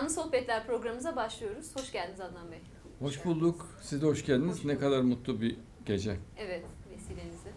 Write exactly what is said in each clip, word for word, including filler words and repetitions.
Canlı Sohbetler programımıza başlıyoruz. Hoş geldiniz Adnan Bey. Hoş bulduk. Siz de hoş geldiniz. Hoş ne kadar mutlu bir gece. Evet, vesilenizle.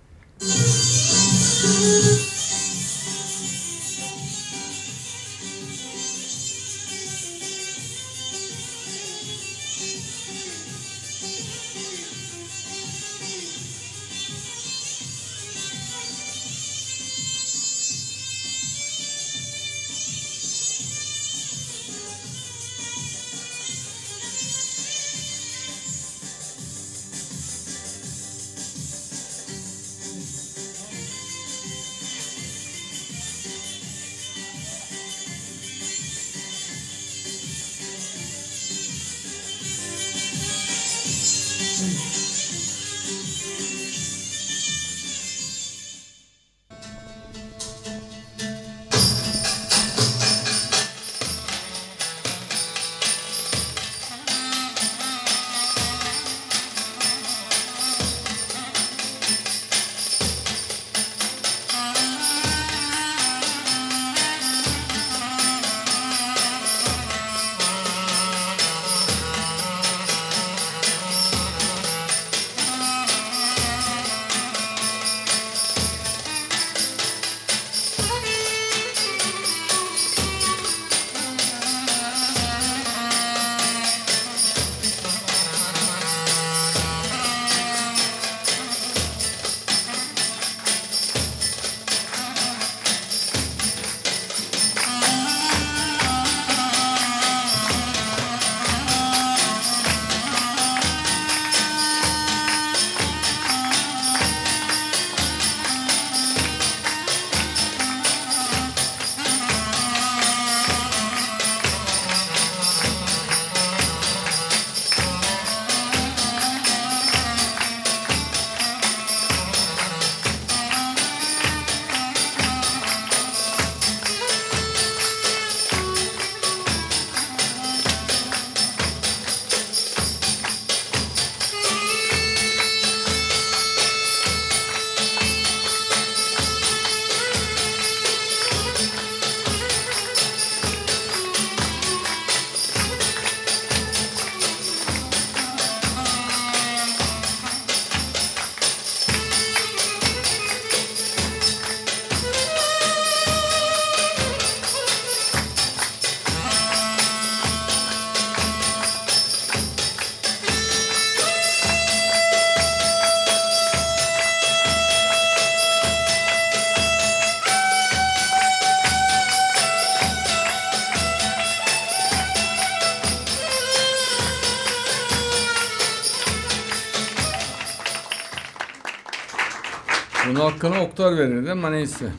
Bunun hakkına oktar verirdi ama neyse.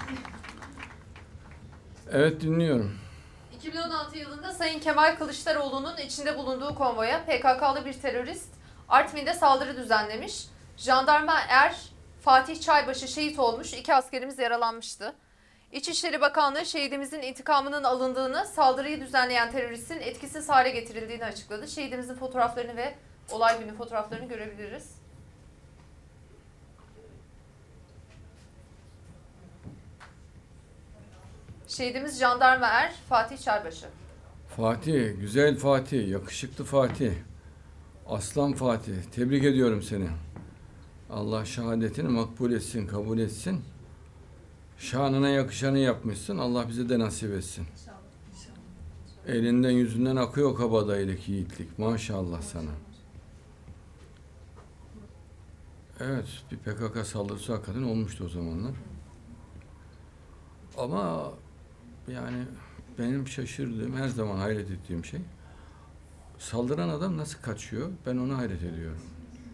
Evet, dinliyorum. iki bin on altı yılında Sayın Kemal Kılıçdaroğlu'nun içinde bulunduğu konvoya P K K'lı bir terörist Artvin'de saldırı düzenlemiş. Jandarma er Fatih Çaybaşı şehit olmuş, iki askerimiz yaralanmıştı. İçişleri Bakanlığı şehidimizin intikamının alındığını, saldırıyı düzenleyen teröristin etkisiz hale getirildiğini açıkladı. Şehidimizin fotoğraflarını ve olay günü fotoğraflarını görebiliriz. Şehidimiz Jandarma er Fatih Çaybaşı. Fatih, güzel Fatih, yakışıklı Fatih. Aslan Fatih, tebrik ediyorum seni. Allah şehadetini makbul etsin, kabul etsin. Şanına yakışanı yapmışsın, Allah bize de nasip etsin. Elinden yüzünden akıyor kabadayılık, yiğitlik. Maşallah sana. Evet, bir P K K saldırısı hakikaten olmuştu o zamanlar. Ama yani benim şaşırdığım, her zaman hayret ettiğim şey, saldıran adam nasıl kaçıyor? Ben ona hayret ediyorum.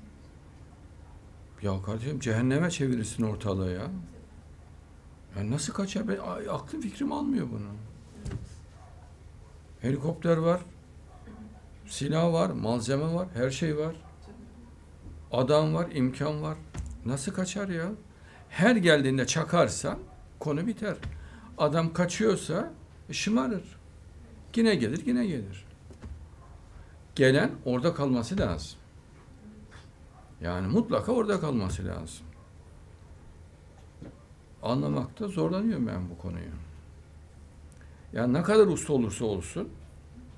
Ya kardeşim, cehenneme çevirirsin ortalığı ya. Ya nasıl kaçar? Ben, aklım fikrim almıyor bunu. Helikopter var, silah var, malzeme var, her şey var. Adam var, imkan var. Nasıl kaçar ya? Her geldiğinde çakarsa konu biter. Adam kaçıyorsa şımarır. Yine gelir, yine gelir. Gelen orada kalması lazım. Yani mutlaka orada kalması lazım. Anlamakta zorlanıyorum ben bu konuyu. Yani ne kadar usta olursa olsun,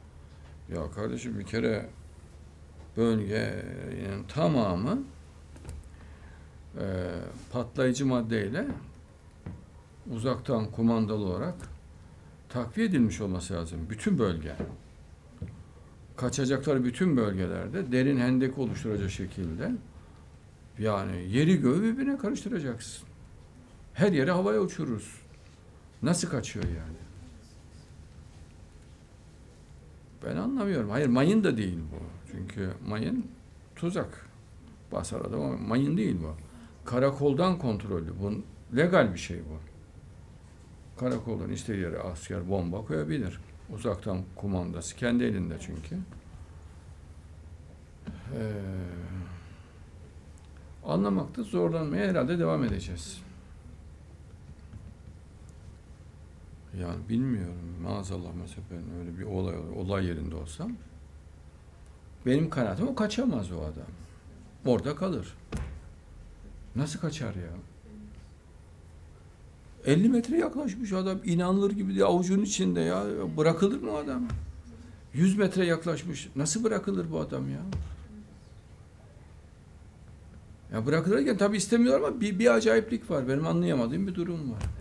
Ya kardeşim bir kere bölgenin tamamı e, patlayıcı maddeyle uzaktan kumandalı olarak takviye edilmiş olması lazım. Bütün bölge. Kaçacakları bütün bölgelerde derin hendek oluşturacak şekilde yani yeri göğü birbirine karıştıracaksın. Her yere havaya uçururuz. Nasıl kaçıyor yani? Ben anlamıyorum. Hayır mayın da değil bu. Çünkü mayın tuzak. Basar adam ama mayın değil bu. Karakoldan kontrollü. Bu legal bir şey bu. Karakoldan istediği yere asker bomba koyabilir. Uzaktan kumandası. Kendi elinde çünkü. Ee, anlamakta zorlanmaya herhalde devam edeceğiz. Yani bilmiyorum. Maazallah mesela ben öyle bir olay olay yerinde olsam benim kanaatim o kaçamaz o adam. Orada kalır. Nasıl kaçar ya? elli metre yaklaşmış adam. İnanılır gibi diye avucunun içinde ya. Bırakılır mı adam? yüz metre yaklaşmış. Nasıl bırakılır bu adam ya? Ya bırakılırken tabii istemiyor ama bir, bir acayiplik var. Benim anlayamadığım bir durum var.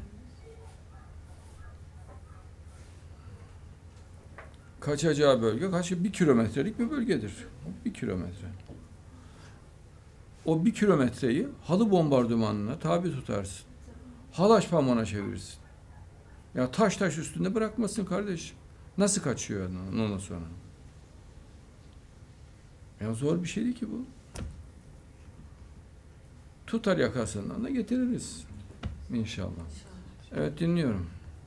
Kaçacağı bölge kaç bir kilometrelik bir bölgedir. Bir kilometre. O bir kilometreyi halı bombardımanına tabi tutarsın. Halaç pamuğuna çevirirsin. Ya taş taş üstünde bırakmasın kardeşim. Nasıl kaçıyor ondan sonra? Ya zor bir şey değil ki bu. Tutar yakasından da getiririz. İnşallah. Evet dinliyorum.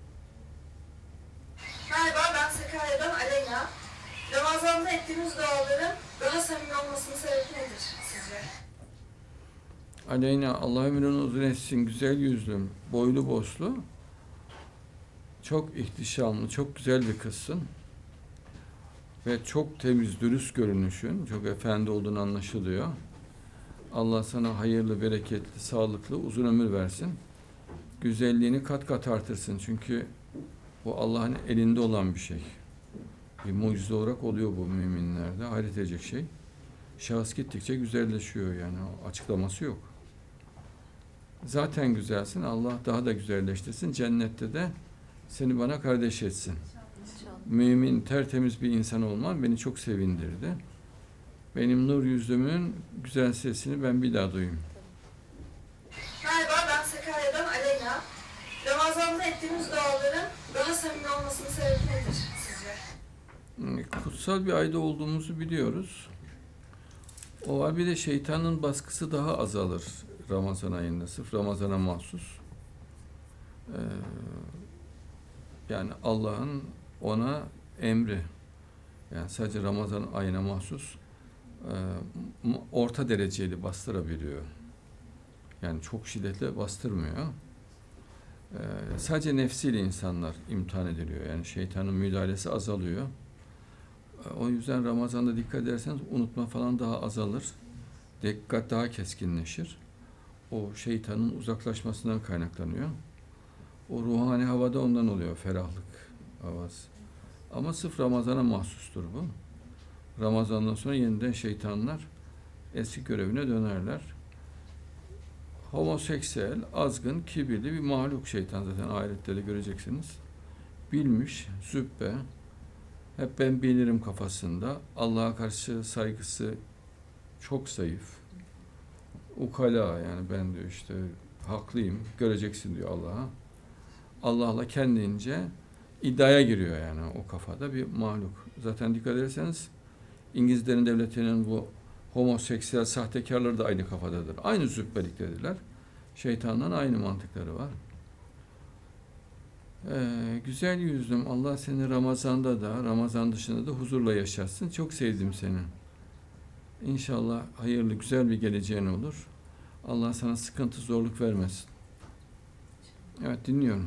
Merhaba, ben Sakarya'dan Aleyna. Ramazan'da ettiğimiz duaların daha samimi olmasının sebebi nedir sizce? Aleyna, Allah ömrünü uzun etsin, güzel yüzlüm, boylu boslu, çok ihtişamlı, çok güzel bir kızsın. Ve çok temiz, dürüst görünüşün, çok efendi olduğunu anlaşılıyor. Allah sana hayırlı, bereketli, sağlıklı, uzun ömür versin. Güzelliğini kat kat artırsın çünkü bu Allah'ın elinde olan bir şey. Bir mucize olarak oluyor bu müminlerde. Hayret edecek şey. Şahıs gittikçe güzelleşiyor yani. Açıklaması yok. Zaten güzelsin. Allah daha da güzelleştirsin. Cennette de seni bana kardeş etsin. İnşallah. Mümin, tertemiz bir insan olman beni çok sevindirdi. Benim nur yüzümün güzel sesini ben bir daha duyayım. Merhaba, ben Sakarya'dan Aleyna. Ramazan'da ettiğimiz duaların daha samimi olmasının sebebi nedir sizce? Kutsal bir ayda olduğumuzu biliyoruz. O var bir de şeytanın baskısı daha azalır Ramazan ayında. Sırf Ramazan'a mahsus. Ee, yani Allah'ın ona emri. Yani sadece Ramazan ayına mahsus e, orta dereceli bastırabiliyor. Yani çok şiddetle bastırmıyor. Ee, sadece nefsiyle insanlar imtihan ediliyor. Yani şeytanın müdahalesi azalıyor. O yüzden Ramazan'da dikkat ederseniz unutma falan daha azalır. Dikkat daha keskinleşir. O şeytanın uzaklaşmasından kaynaklanıyor. O ruhani havada ondan oluyor, ferahlık havası. Ama sırf Ramazan'a mahsustur bu. Ramazan'dan sonra yeniden şeytanlar eski görevine dönerler. Homoseksüel, azgın, kibirli bir mahluk şeytan zaten ayette de göreceksiniz. Bilmiş, züppe, hep ben bilirim kafasında. Allah'a karşı saygısı çok zayıf. Ukala yani ben diyor işte haklıyım, göreceksin diyor Allah'a. Allah'la kendince iddiaya giriyor yani o kafada bir mahluk. Zaten dikkat ederseniz İngilizlerin devletinin bu homoseksüel sahtekarları da aynı kafadadır. Aynı züppeliktedirler. Şeytandan aynı mantıkları var. Ee, güzel yüzlüm, Allah seni Ramazan'da da, Ramazan dışında da huzurla yaşatsın. Çok sevdim seni. İnşallah hayırlı, güzel bir geleceğin olur. Allah sana sıkıntı, zorluk vermesin. Evet, dinliyorum.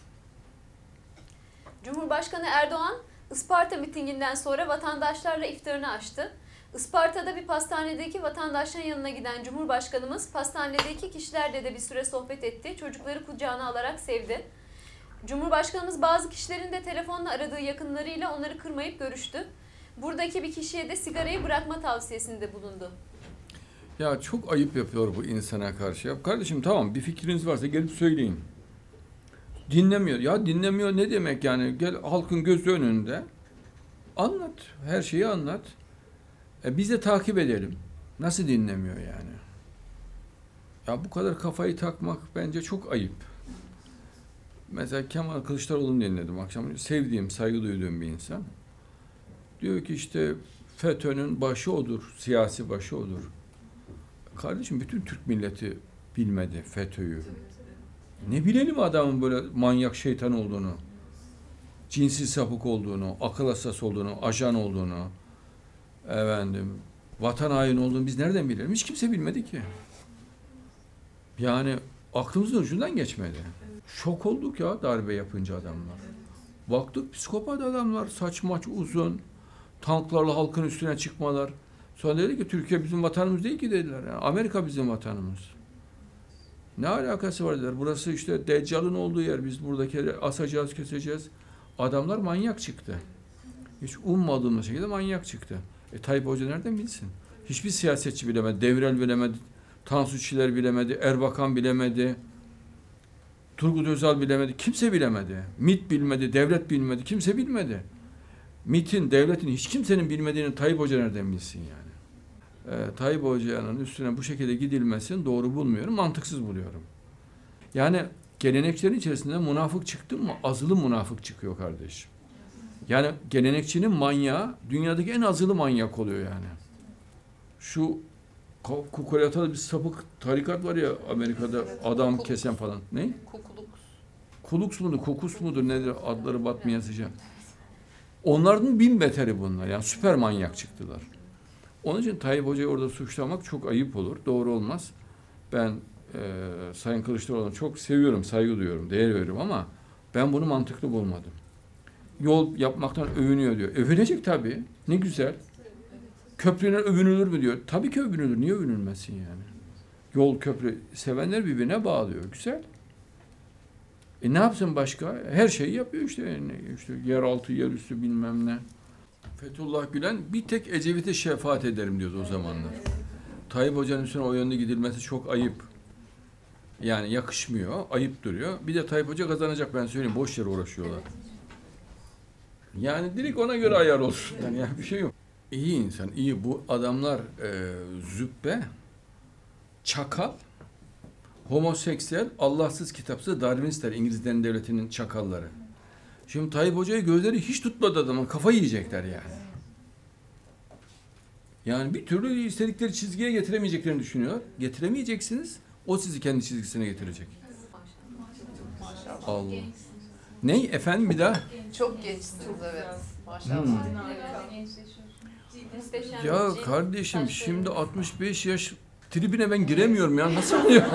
Cumhurbaşkanı Erdoğan, Isparta mitinginden sonra vatandaşlarla iftarını açtı. Isparta'da bir pastanedeki vatandaşların yanına giden Cumhurbaşkanımız pastanedeki kişilerle de bir süre sohbet etti. Çocukları kucağına alarak sevdi. Cumhurbaşkanımız bazı kişilerin de telefonla aradığı yakınlarıyla onları kırmayıp görüştü. buradaki bir kişiye de sigarayı bırakma tavsiyesinde bulundu. Ya çok ayıp yapıyor bu insana karşı. Ya kardeşim tamam bir fikriniz varsa gelip söyleyin. Dinlemiyor. Ya dinlemiyor ne demek yani? Gel halkın gözü önünde anlat. Her şeyi anlat. E biz de takip edelim. Nasıl dinlemiyor yani? Ya bu kadar kafayı takmak bence çok ayıp. Mesela Kemal Kılıçdaroğlu'nu dinledim akşam. Sevdiğim, saygı duyduğum bir insan. Diyor ki işte FETÖ'nün başı odur, siyasi başı odur. Kardeşim bütün Türk milleti bilmedi FETÖ'yü. Ne bilelim adamın böyle manyak şeytan olduğunu, cinsi sapık olduğunu, akıl hastası olduğunu, ajan olduğunu, efendim, vatan haini olduğunu biz nereden bilelim? Hiç kimse bilmedi ki. Yani aklımızın ucundan geçmedi. Şok olduk ya darbe yapınca adamlar. Baktık psikopat adamlar, saç maç uzun, tanklarla halkın üstüne çıkmalar. Sonra dedi ki Türkiye bizim vatanımız değil ki dediler. Yani Amerika bizim vatanımız. Ne alakası var dediler. Burası işte Deccal'ın olduğu yer. Biz buradakileri asacağız, keseceğiz. Adamlar manyak çıktı. Hiç ummadığımız şekilde manyak çıktı. E Tayyip Hoca nereden bilsin? Hiçbir siyasetçi bilemedi. Devrel bilemedi. Tansu Çiller bilemedi. Erbakan bilemedi. Turgut Özal bilemedi. Kimse bilemedi. MİT bilmedi. Devlet bilmedi. Kimse bilmedi. MİT'in, devletin hiç kimsenin bilmediğini Tayyip Hoca nereden bilsin yani? Ee, Tayyip Hoca'nın üstüne bu şekilde gidilmesini doğru bulmuyorum. Mantıksız buluyorum. Yani gelenekçilerin içerisinde münafık çıktı mı azılı münafık çıkıyor kardeşim. Yani gelenekçinin manyağı dünyadaki en azılı manyak oluyor yani. Şu Kukulyata'da bir sapık tarikat var ya Amerika'da adam kesen falan. Ne? Kukuluk. Kuluks mudur, kokus mudur nedir adları batmayasıca. Onların bin beteri bunlar. Yani süper manyak çıktılar. Onun için Tayyip Hoca'yı orada suçlamak çok ayıp olur. Doğru olmaz. Ben e, Sayın Kılıçdaroğlu'nu çok seviyorum, saygı duyuyorum, değer veriyorum ama ben bunu mantıklı bulmadım. Yol yapmaktan övünüyor diyor. Övünecek tabii. Ne güzel. Köprüne övünülür mü diyor. Tabii ki övünülür. Niye övünülmesin yani? Yol, köprü sevenler birbirine bağlıyor. Güzel. E ne yapsın başka? Her şeyi yapıyor işte. Yani işte yeraltı, yerüstü bilmem ne. Fethullah Gülen bir tek Ecevit'e şefaat ederim diyordu o zamanlar. Tayyip Hoca'nın üstüne o yönde gidilmesi çok ayıp. Yani yakışmıyor, ayıp duruyor. Bir de Tayyip Hoca kazanacak ben söyleyeyim. Boş yere uğraşıyorlar. Yani direkt ona göre ayar olsun. Yani, yani bir şey yok. İyi insan, iyi. Bu adamlar e, züppe, çakal, homoseksüel, Allahsız kitapsız Darwinistler, İngilizlerin devletinin çakalları. Şimdi Tayyip Hoca'yı gözleri hiç tutmadı adamın. Kafa yiyecekler yani. Yani bir türlü istedikleri çizgiye getiremeyeceklerini düşünüyor. Getiremeyeceksiniz. O sizi kendi çizgisine getirecek. Allah. Ney? Efendim bir daha? Çok gençsiniz evet. Maşallah. Hmm. Muhteşem Ya bir şey. kardeşim Saçları- şimdi altmış beş yaş tribine ben giremiyorum ya. Nasıl oluyor?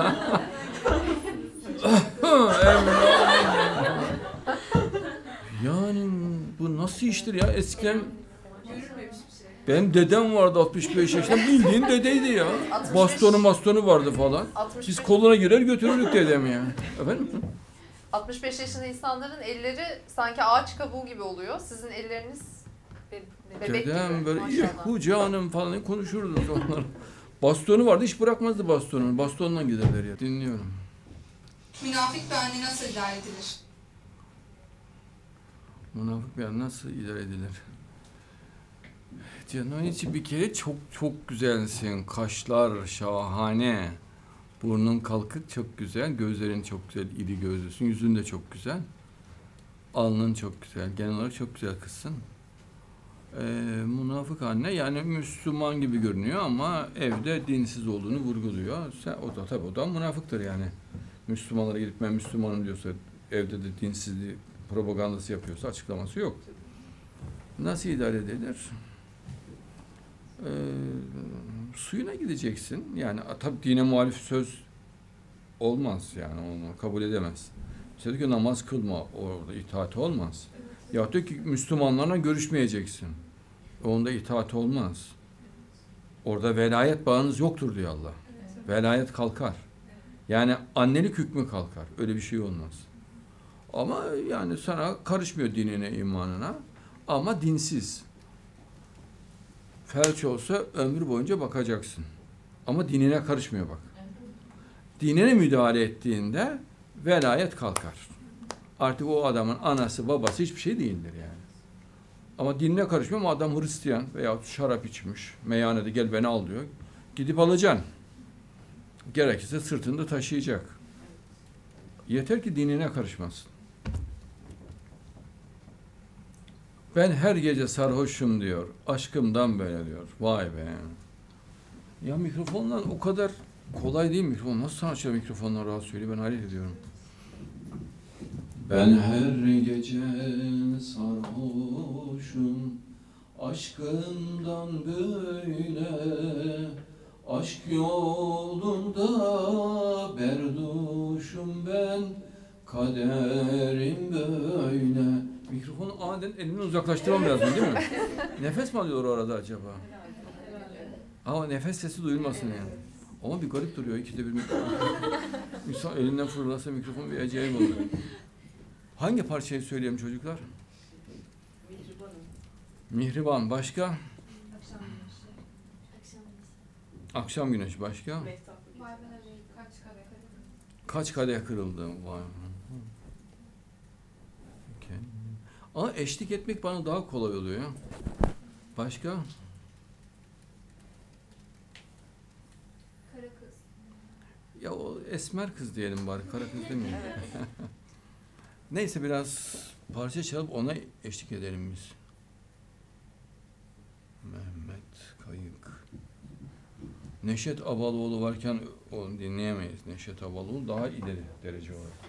Yani bu nasıl iştir ya? Eskiden benim dedem vardı altmış beş yaşında. Bildiğin dedeydi ya. altmış beş Bastonu bastonu vardı falan. altmış Biz beş koluna girer götürürdük dedem ya. Efendim? altmış beş yaşında insanların elleri sanki ağaç kabuğu gibi oluyor. Sizin elleriniz be- bebek Dedem gibi. böyle Maşallah. hu canım falan konuşurduk onlar. Bastonu vardı hiç bırakmazdı bastonunu. Bastonla giderler ya. Dinliyorum. Münafık bir anne nasıl idare edilir? Münafık bir an nasıl idare edilir? Canım içi bir kere çok çok güzelsin. Kaşlar şahane. Burnun kalkık çok güzel. Gözlerin çok güzel. İri gözlüsün. Yüzün de çok güzel. Alnın çok güzel. Genel olarak çok güzel kızsın. Ee, münafık anne yani Müslüman gibi görünüyor ama evde dinsiz olduğunu vurguluyor. Sen, o da tabii o da münafıktır yani. Müslümanlara gidip ben Müslümanım diyorsa evde de dinsizliği propagandası yapıyorsa açıklaması yok. Nasıl idare edilir? Ee, suyuna gideceksin. Yani tabii dine muhalif söz olmaz yani onu kabul edemez. Mesela diyor ki namaz kılma orada itaat olmaz. Ya diyor ki Müslümanlarla görüşmeyeceksin. Onda itaat olmaz. Orada velayet bağınız yoktur diyor Allah. Velayet kalkar. Yani annelik hükmü kalkar. Öyle bir şey olmaz. Ama yani sana karışmıyor dinine, imanına. Ama dinsiz. Felç olsa ömür boyunca bakacaksın. Ama dinine karışmıyor bak. Dinine müdahale ettiğinde velayet kalkar. Artık o adamın anası babası hiçbir şey değildir yani. Ama dinine karışmıyor ama adam Hristiyan veya şarap içmiş. Meyhanede gel beni al diyor. Gidip alacaksın. Gerekirse sırtında taşıyacak. Yeter ki dinine karışmasın. Ben her gece sarhoşum diyor. Aşkımdan böyle diyor. Vay be. Ya mikrofonla o kadar kolay değil mikrofon. Nasıl sanatçılar mikrofonla rahat söylüyor? Ben hayret ediyorum. Ben her gece sarhoşum. Aşkımdan böyle. Aşk yolunda berduşum ben. Kaderim böyle. Mikrofonu aniden elimden uzaklaştırmam lazım değil mi? Nefes mi alıyor orada acaba? Ama nefes sesi duyulmasın yani. Ama bir garip duruyor ikide bir mikrofon. İnsan elinden fırlasa mikrofon bir acayip olur. Hangi parçayı söyleyeyim çocuklar? Mihribanım. Mihriban başka? Akşam güneşi. Akşam güneşi başka? Kaç kadeh Kaç kadeh kırıldı? Vay. Ama eşlik etmek bana daha kolay oluyor ya. Başka? Kara kız. Ya o esmer kız diyelim bari, kara kız demeyelim. Neyse biraz parça çalıp ona eşlik edelim biz. Mehmet Kayık. Neşet Abaloğlu varken onu dinleyemeyiz. Neşet Abaloğlu daha ileri derece olarak.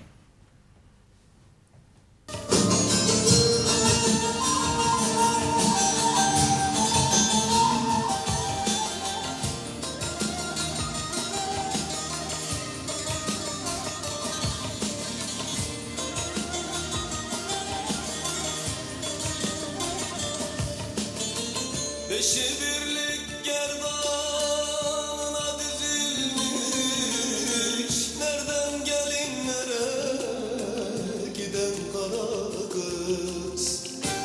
Beşi birlik gerdanına dizilmiş, nereden gelinlere giden kara kız.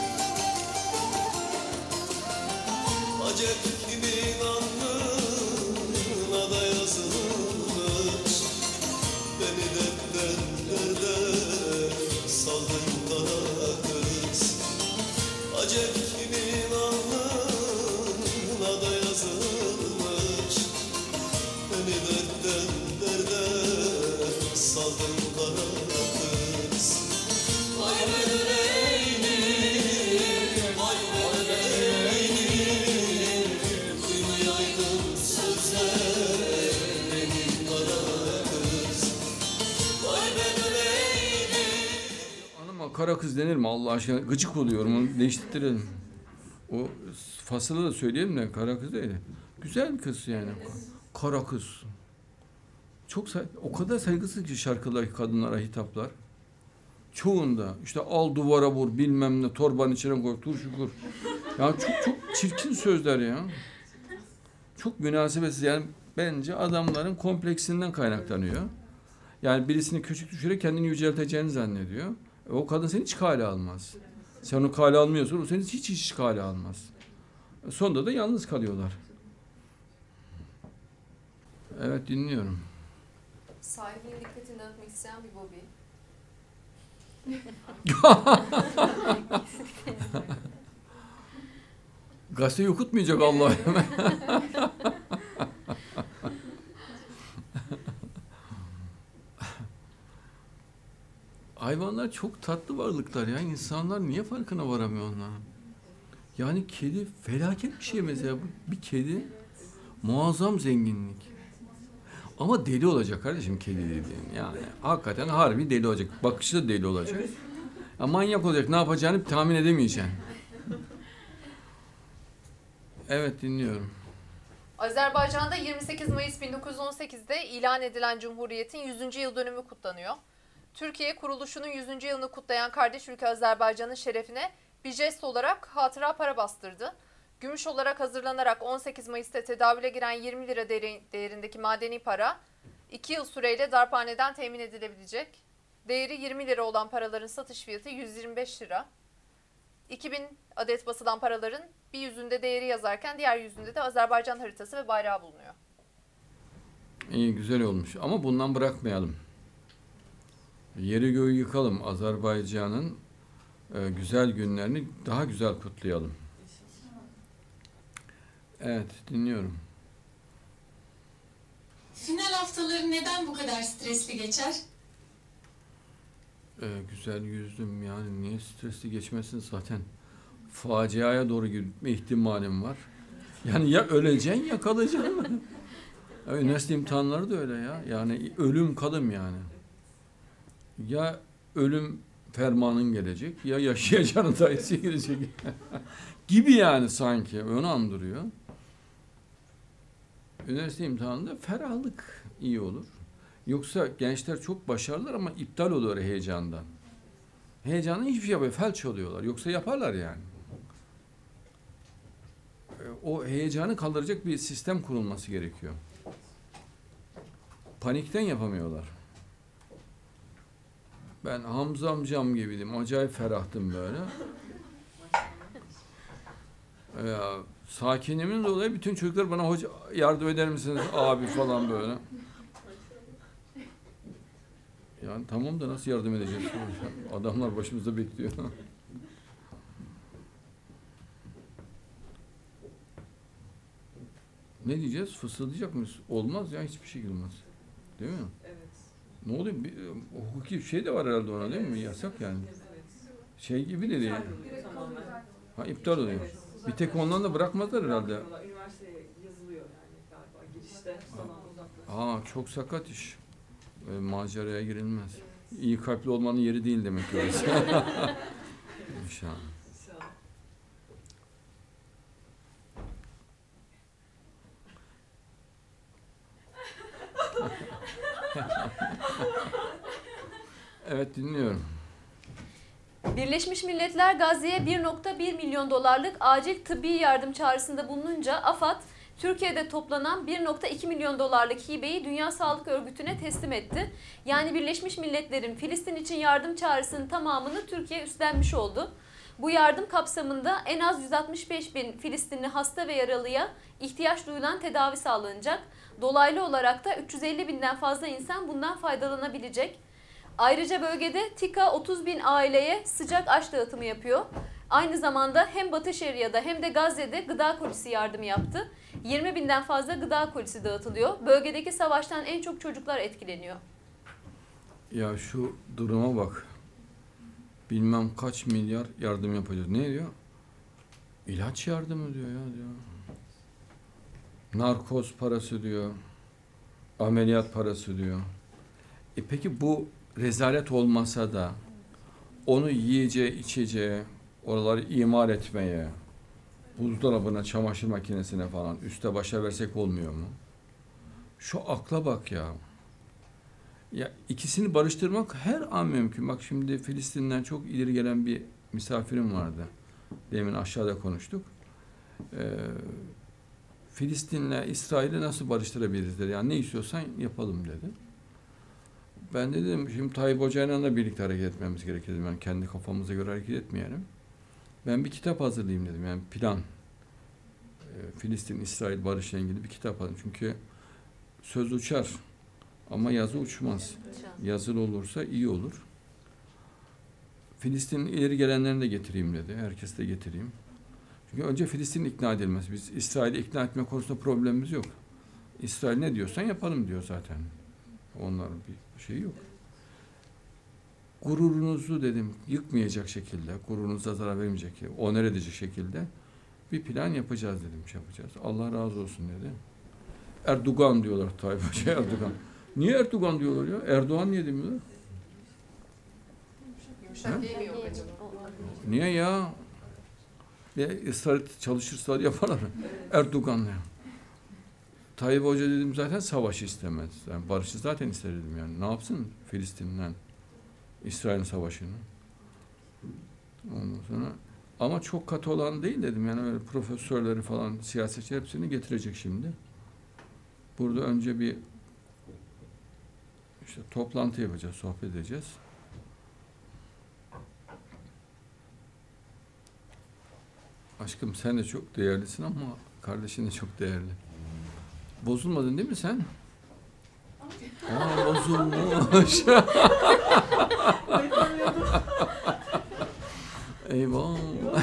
Acep gibi alnına da yazılmış, beni dertten derde saldın kara kız. Acep gibi alnına da yazılmış, beni dertten derde saldın kara kız. Vay ben öleydim, vay ben öleydim, duymayaydın sözlerini kara kız. Vay ben öleydim. Anama kara kız denir mi Allah aşkına? Gıcık oluyorum, onu değiştirelim. O fasılı da söyleyelim de kara kız değil. Güzel bir kız yani. Kara kız. Çok say- o kadar saygısız ki şarkılar kadınlara hitaplar. Çoğunda işte al duvara vur bilmem ne torbanın içine koy turşu kur. Ya çok çok çirkin sözler ya. Çok münasebetsiz yani bence adamların kompleksinden kaynaklanıyor. Yani birisini küçük düşürerek kendini yücelteceğini zannediyor. E, o kadın seni hiç kale almaz. Sen onu kale almıyorsun, o seni hiç hiç kale almaz. E, sonunda da yalnız kalıyorlar. Evet dinliyorum. Sahibinin dikkatini dağıtmak isteyen bir Bobby. Gazeteyi okutmayacak Allah'ım. Hayvanlar çok tatlı varlıklar ya. İnsanlar niye farkına varamıyor onların? Yani kedi felaket bir şey mesela. Bir kedi muazzam zenginlik. Ama deli olacak kardeşim kedi dediğin. Yani hakikaten harbi deli olacak. Bakışı da deli olacak. Ya manyak olacak. Ne yapacağını tahmin edemeyeceksin. Evet dinliyorum. Azerbaycan'da yirmi sekiz Mayıs bin dokuz yüz on sekiz'de ilan edilen Cumhuriyet'in yüzüncü yıl dönümü kutlanıyor. Türkiye kuruluşunun yüzüncü yılını kutlayan kardeş ülke Azerbaycan'ın şerefine bir jest olarak hatıra para bastırdı. Gümüş olarak hazırlanarak on sekiz Mayıs'ta tedavüle giren yirmi lira değerindeki madeni para iki yıl süreyle darphaneden temin edilebilecek. Değeri yirmi lira olan paraların satış fiyatı yüz yirmi beş lira. iki bin adet basılan paraların bir yüzünde değeri yazarken diğer yüzünde de Azerbaycan haritası ve bayrağı bulunuyor. İyi, güzel olmuş. Ama bundan bırakmayalım. Yeri göğü yıkalım. Azerbaycan'ın e, güzel günlerini daha güzel kutlayalım. Evet, dinliyorum. Final haftaları neden bu kadar stresli geçer? Ee, güzel yüzdüm yani niye stresli geçmesin zaten faciaya doğru gitme ihtimalim var. Yani ya öleceksin ya kalacaksın. Ya, üniversite imtihanları da öyle ya. Yani ölüm kalım yani. Ya ölüm fermanın gelecek ya yaşayacağın dayısı gelecek. Gibi yani sanki onu andırıyor. Üniversite imtihanında ferahlık iyi olur. Yoksa gençler çok başarılılar ama iptal oluyor heyecandan. Heyecandan hiçbir şey yapıyor, felç oluyorlar. Yoksa yaparlar yani. O heyecanı kaldıracak bir sistem kurulması gerekiyor. Panikten yapamıyorlar. Ben Hamza amcam gibiydim. Acayip ferahtım böyle. Ya, sakinimin dolayı bütün çocuklar bana hoca yardım eder misiniz abi falan böyle. Yani tamam da nasıl yardım edeceğiz? Adamlar başımızda bekliyor. Ne diyeceğiz? Fısıldayacak mıyız? Olmaz ya, hiçbir şey olmaz. Değil mi? Evet. Ne oluyor? Bir, hukuki bir şey de var herhalde ona, değil mi? Yasak yani. Şey gibi dedi yani. Ha, iptal oluyor. Bir tek ondan da bırakmazlar herhalde. Üniversiteye yazılıyor yani galiba girişte falan uzaklaşıyor. Aa, çok sakat iş. E, maceraya girilmez. İyi kalpli olmanın yeri değil demek ki orası. İnşallah. Evet, dinliyorum. Birleşmiş Milletler Gazze'ye bir nokta bir milyon dolarlık acil tıbbi yardım çağrısında bulununca AFAD, Türkiye'de toplanan bir nokta iki milyon dolarlık hibeyi Dünya Sağlık Örgütü'ne teslim etti. Yani Birleşmiş Milletler'in Filistin için yardım çağrısının tamamını Türkiye üstlenmiş oldu. Bu yardım kapsamında en az yüz altmış beş bin Filistinli hasta ve yaralıya ihtiyaç duyulan tedavi sağlanacak. Dolaylı olarak da üç yüz elli binden fazla insan bundan faydalanabilecek. Ayrıca bölgede TİKA otuz bin aileye sıcak aş dağıtımı yapıyor. Aynı zamanda hem Batı Şeria'da hem de Gazze'de gıda kolisi yardımı yaptı. yirmi binden fazla gıda kolisi dağıtılıyor. Bölgedeki savaştan en çok çocuklar etkileniyor. Ya şu duruma bak. Bilmem kaç milyar yardım yapacağız. Ne diyor? İlaç yardımı diyor ya diyor. Narkoz parası diyor. Ameliyat parası diyor. E peki bu rezalet olmasa da onu yiyeceğe, içeceğe, oraları imar etmeye, buzdolabına, çamaşır makinesine falan üste başa versek olmuyor mu? Şu akla bak ya. Ya ikisini barıştırmak her an mümkün. Bak şimdi Filistin'den çok ileri gelen bir misafirim vardı. Demin aşağıda konuştuk. Ee, Filistin'le İsrail'i nasıl barıştırabiliriz dedi. Yani ne istiyorsan yapalım dedi. Ben de dedim şimdi Tayyip Hoca'yla da birlikte hareket etmemiz gerekir dedim. Yani kendi kafamıza göre hareket etmeyelim. Ben bir kitap hazırlayayım dedim. Yani plan. Ee, Filistin-İsrail barışla ilgili bir kitap hazırlayayım. Çünkü söz uçar ama yazı uçmaz. Yazılı olursa iyi olur. Filistin'in ileri gelenlerini de getireyim dedi. Herkes de getireyim. Çünkü önce Filistin ikna edilmez. Biz İsrail'i ikna etme konusunda problemimiz yok. İsrail ne diyorsan yapalım diyor zaten. Onların bir şeyi yok. Gururunuzu dedim yıkmayacak şekilde, gururunuza zarar vermeyecek, oner edecek şekilde bir plan yapacağız dedim, şey yapacağız. Allah razı olsun dedi. Erdoğan diyorlar Tayyip Hoca, Erdoğan. Niye Erdoğan diyorlar ya? Erdoğan niye demiyorlar? Yumuşak diyemiyor acaba. Niye ya? Ne ısrar et, çalışırsa yaparlar. Erdoğan ya. Tayyip Hoca dedim zaten savaşı istemez. Yani barışı zaten ister dedim yani. Ne yapsın Filistin'den İsrail'in savaşını? Ondan sonra ama çok katı olan değil dedim yani öyle profesörleri falan siyasetçi hepsini getirecek şimdi. Burada önce bir işte toplantı yapacağız, sohbet edeceğiz. Aşkım sen de çok değerlisin ama kardeşin de çok değerli. Bozulmadın değil mi sen? Aa, bozulmuş. Eyvah.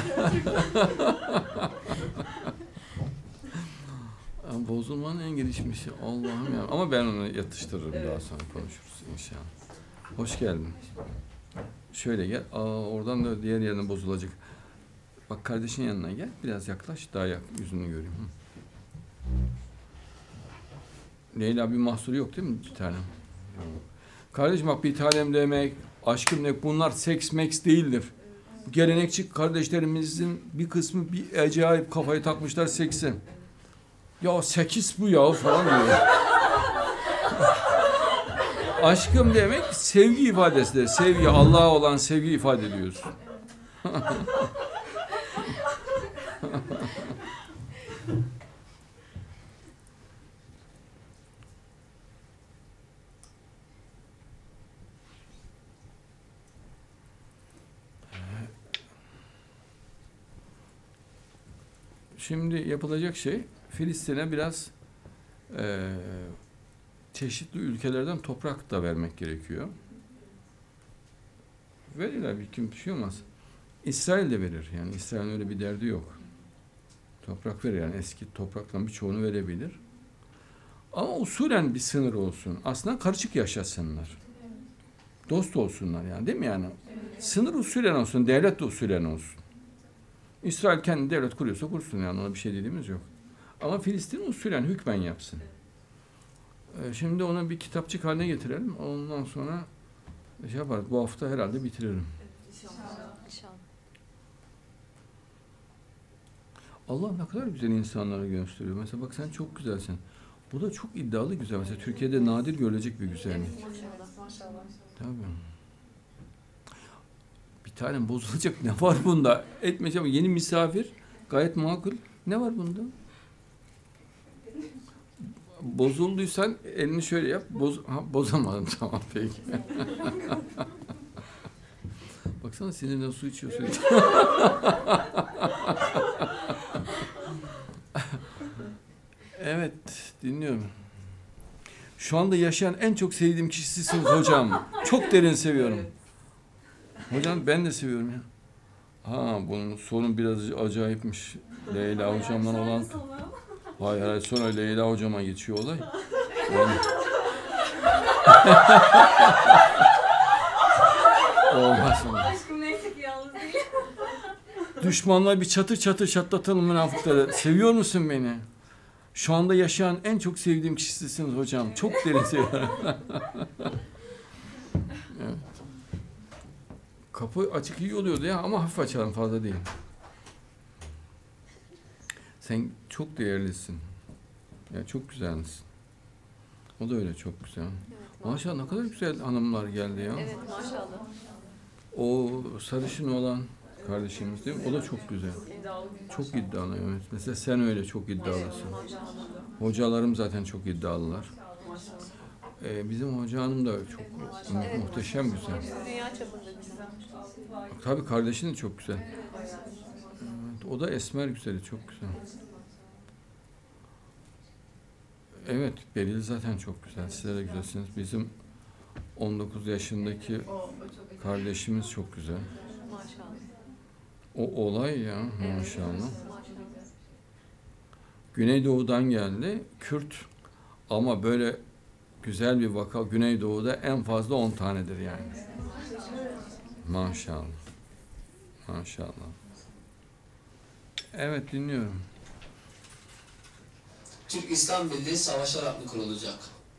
Bozulmanın en gelişmişi. Allah'ım ya. Ama ben onu yatıştırırım, daha sonra konuşuruz inşallah. Hoş geldin. Şöyle gel. Aa, oradan da diğer yerine bozulacak. Bak kardeşin yanına gel. Biraz yaklaş. Daha yak, yüzünü göreyim. Hı. Leyla bir mahsuru yok değil mi bir tanem? Yok. Kardeşim bak, bir tanem demek, aşkım demek, bunlar seks meks değildir. Gelenekçi kardeşlerimizin bir kısmı bir acayip kafayı takmışlar sekse. Ya sekiz bu ya falan diyor. Aşkım demek sevgi ifadesidir. Sevgi, Allah'a olan sevgi ifade ediyorsun. Şimdi yapılacak şey, Filistin'e biraz e, çeşitli ülkelerden toprak da vermek gerekiyor. Verirler, bir kim bir şey olmaz. İsrail de verir. Yani İsrail'in öyle bir derdi yok. Toprak verir, yani eski topraktan birçoğunu verebilir. Ama usulen bir sınır olsun. Aslında karışık yaşasınlar. Dost olsunlar yani, değil mi yani? Sınır usulen olsun, devlet de usulen olsun. İsrail kendi devlet kuruyorsa kursun, yani ona bir şey dediğimiz yok. Ama Filistin usulen hükmen yapsın. Ee, şimdi onu bir kitapçık haline getirelim. Ondan sonra şey yaparız. Bu hafta herhalde bitiririm. İnşallah. Allah ne kadar güzel insanları gösteriyor. Mesela bak, sen çok güzelsin. Bu da çok iddialı güzel. Mesela Türkiye'de nadir görülecek bir güzellik. Maşallah. Tabii. Bir tane bozulacak ne var bunda? Etmeyeceğim. Yeni misafir gayet makul. Ne var bunda? Bozulduysan elini şöyle yap. Boz ha, bozamadım, tamam peki. Baksana sinirden su içiyorsun. Evet, dinliyorum. Şu anda yaşayan en çok sevdiğim kişi sizsiniz hocam. Çok derin seviyorum. Hocam ben de seviyorum ya. Ha, bunun sonu biraz acayipmiş. Leyla hocamdan olan. Hayır hayır, sonra Leyla hocama geçiyor olay. Yani... Olmaz olmaz. Aşkım neyse ki yalnız değil. Düşmanlar bir çatır çatır çatlatalım münafıkları. Seviyor musun beni? Şu anda yaşayan en çok sevdiğim kişisiniz hocam. Çok derin seviyorum. Evet. Kapı açık iyi oluyordu ya, ama hafif açalım, fazla değil. Sen çok değerlisin. Ya çok güzelsin. O da öyle çok güzel. Evet, Maşallah ne kadar güzel hanımlar geldi ya. Evet, maşallah. O sarışın olan kardeşimiz değil mi? O da çok güzel. Çok iddialı, evet. Mesela sen öyle çok iddialısın. Hocalarım zaten çok iddialılar. Ee, bizim hoca hanım da çok mu- muhteşem güzel. Dünya çapında güzel. Tabii kardeşin de çok güzel. Evet, o da esmer güzeli, çok güzel. Evet, Beril zaten çok güzel. Sizler de güzelsiniz. Bizim on dokuz yaşındaki kardeşimiz çok güzel. Maşallah. O olay ya, maşallah. Maşallah. Güneydoğu'dan geldi. Kürt, ama böyle güzel bir vaka Güneydoğu'da en fazla on tanedir yani. Maşallah. Maşallah. Evet, dinliyorum. Türk İslam Birliği savaşarak mı kurulacak?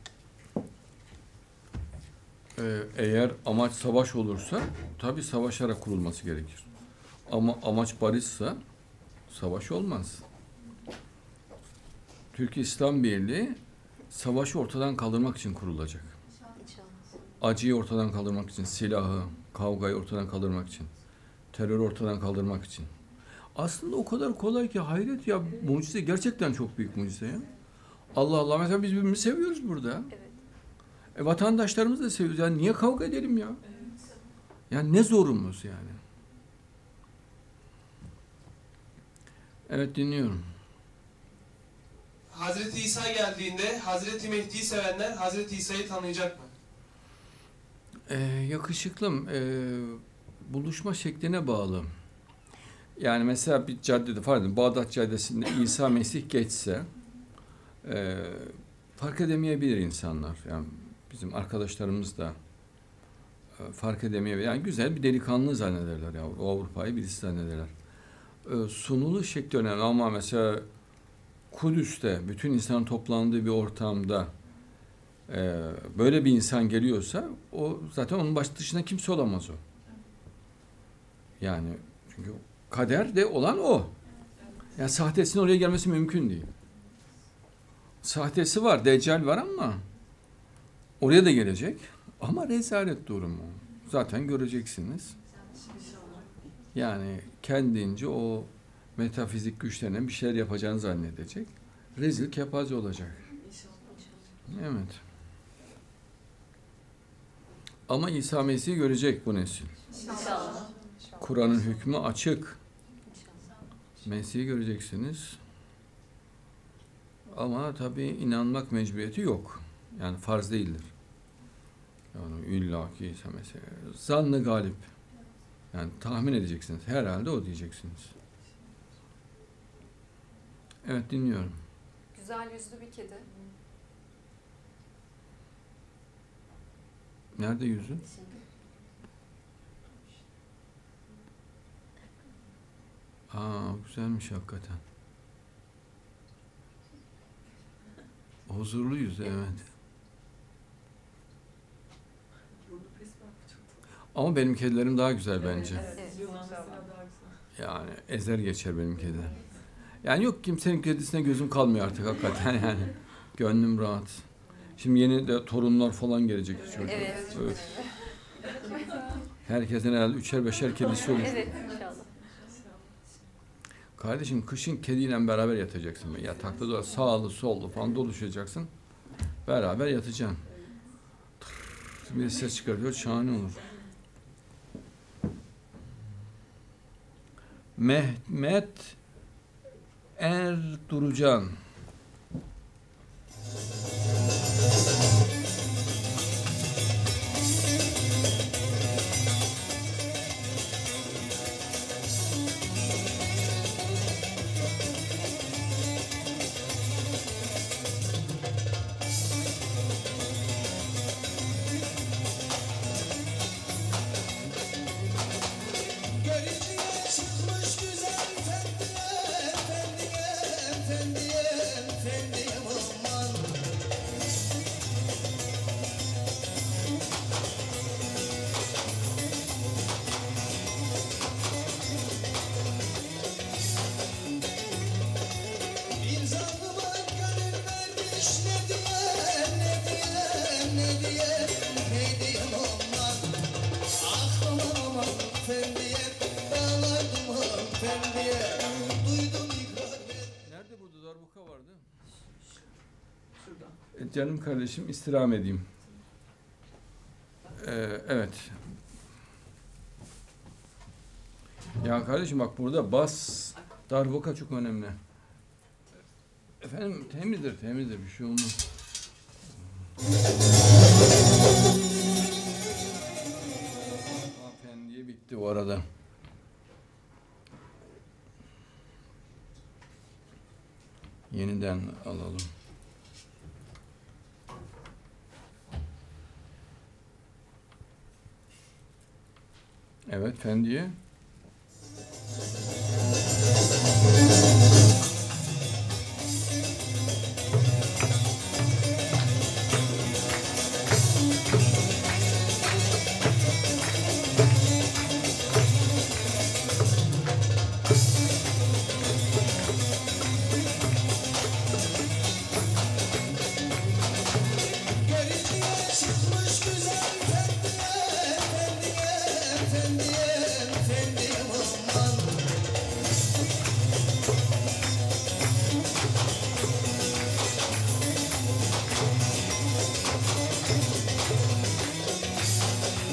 Ee, eğer amaç savaş olursa tabii savaşarak kurulması gerekir. Ama amaç barışsa savaş olmaz. Türkiye İslam Birliği savaşı ortadan kaldırmak için kurulacak. İnşallah. Acıyı ortadan kaldırmak için, silahı, kavgayı ortadan kaldırmak için, terörü ortadan kaldırmak için. Aslında o kadar kolay ki, hayret ya, mucize, gerçekten çok büyük mucize ya. Allah Allah, mesela biz birbirimizi seviyoruz burada. Evet. E, vatandaşlarımızı da seviyoruz. Yani niye kavga edelim ya? Yani ne zorumuz yani? Evet, dinliyorum. Hazreti İsa geldiğinde Hazreti Mehdi'yi sevenler Hazreti İsa'yı tanıyacak mı? Ee, yakışıklım, e, buluşma şekline bağlı. Yani mesela bir caddede, pardon, Bağdat Caddesi'nde İsa Mesih geçse e, fark edemeyebilir insanlar. Yani bizim arkadaşlarımız da e, fark edemeyebilir. Yani güzel bir delikanlı zannederler. Yani o Avrupa'yı birisi zannederler. E, sunulu şekli önemli ama mesela Kudüs'te bütün insanın toplandığı bir ortamda e, böyle bir insan geliyorsa o zaten onun baş dışında kimse olamaz o. Yani çünkü kader de olan o. Yani sahtesinin oraya gelmesi mümkün değil. Sahtesi var, deccal var ama oraya da gelecek. Ama rezalet durumu. Zaten göreceksiniz. Yani kendince o metafizik güçlerine bir şeyler yapacağını zannedecek. Rezil kepaze olacak. Evet. Ama İsa Mesih'i görecek bu nesil. İnşallah. Kur'an'ın hükmü açık. Mesih'i göreceksiniz. Ama tabii inanmak mecburiyeti yok. Yani farz değildir. Yani illaki İsa Mesih. Zannı galip. Yani tahmin edeceksiniz. Herhalde o diyeceksiniz. Evet, dinliyorum. Güzel yüzlü bir kedi. Nerede yüzü? Aa, güzelmiş hakikaten. Huzurlu yüzü, evet. Burnu pes bak, çok tatlı. Ama benim kedilerim daha güzel bence. Evet. Yunan mesela daha güzel. Yani ezer geçer benim kediler. Yani yok, kimsenin kedisine gözüm kalmıyor artık hakikaten yani. Gönlüm rahat. Şimdi yeni de torunlar falan gelecek çocuk. Evet. Öf. Herkesin herhalde üçer beşer kedisi olur. Evet, inşallah. Kardeşim, kışın kediyle beraber yatacaksın. Yatakta da sağlı sollu falan doluşacaksın. Beraber yatacaksın. Tırr, bir ses çıkartıyor, şahane olur. Mehmet Erdurucan. Nerede burada darbuka vardı? Şurada. E, Canım kardeşim, istirham edeyim. Ee, evet. Ya kardeşim bak, burada bas, darbuka çok önemli. Efendim, temizdir, temizdir, bir şey olmaz. Hanımefendiye bitti o arada. Yeniden alalım. Evet, Fendi'ye.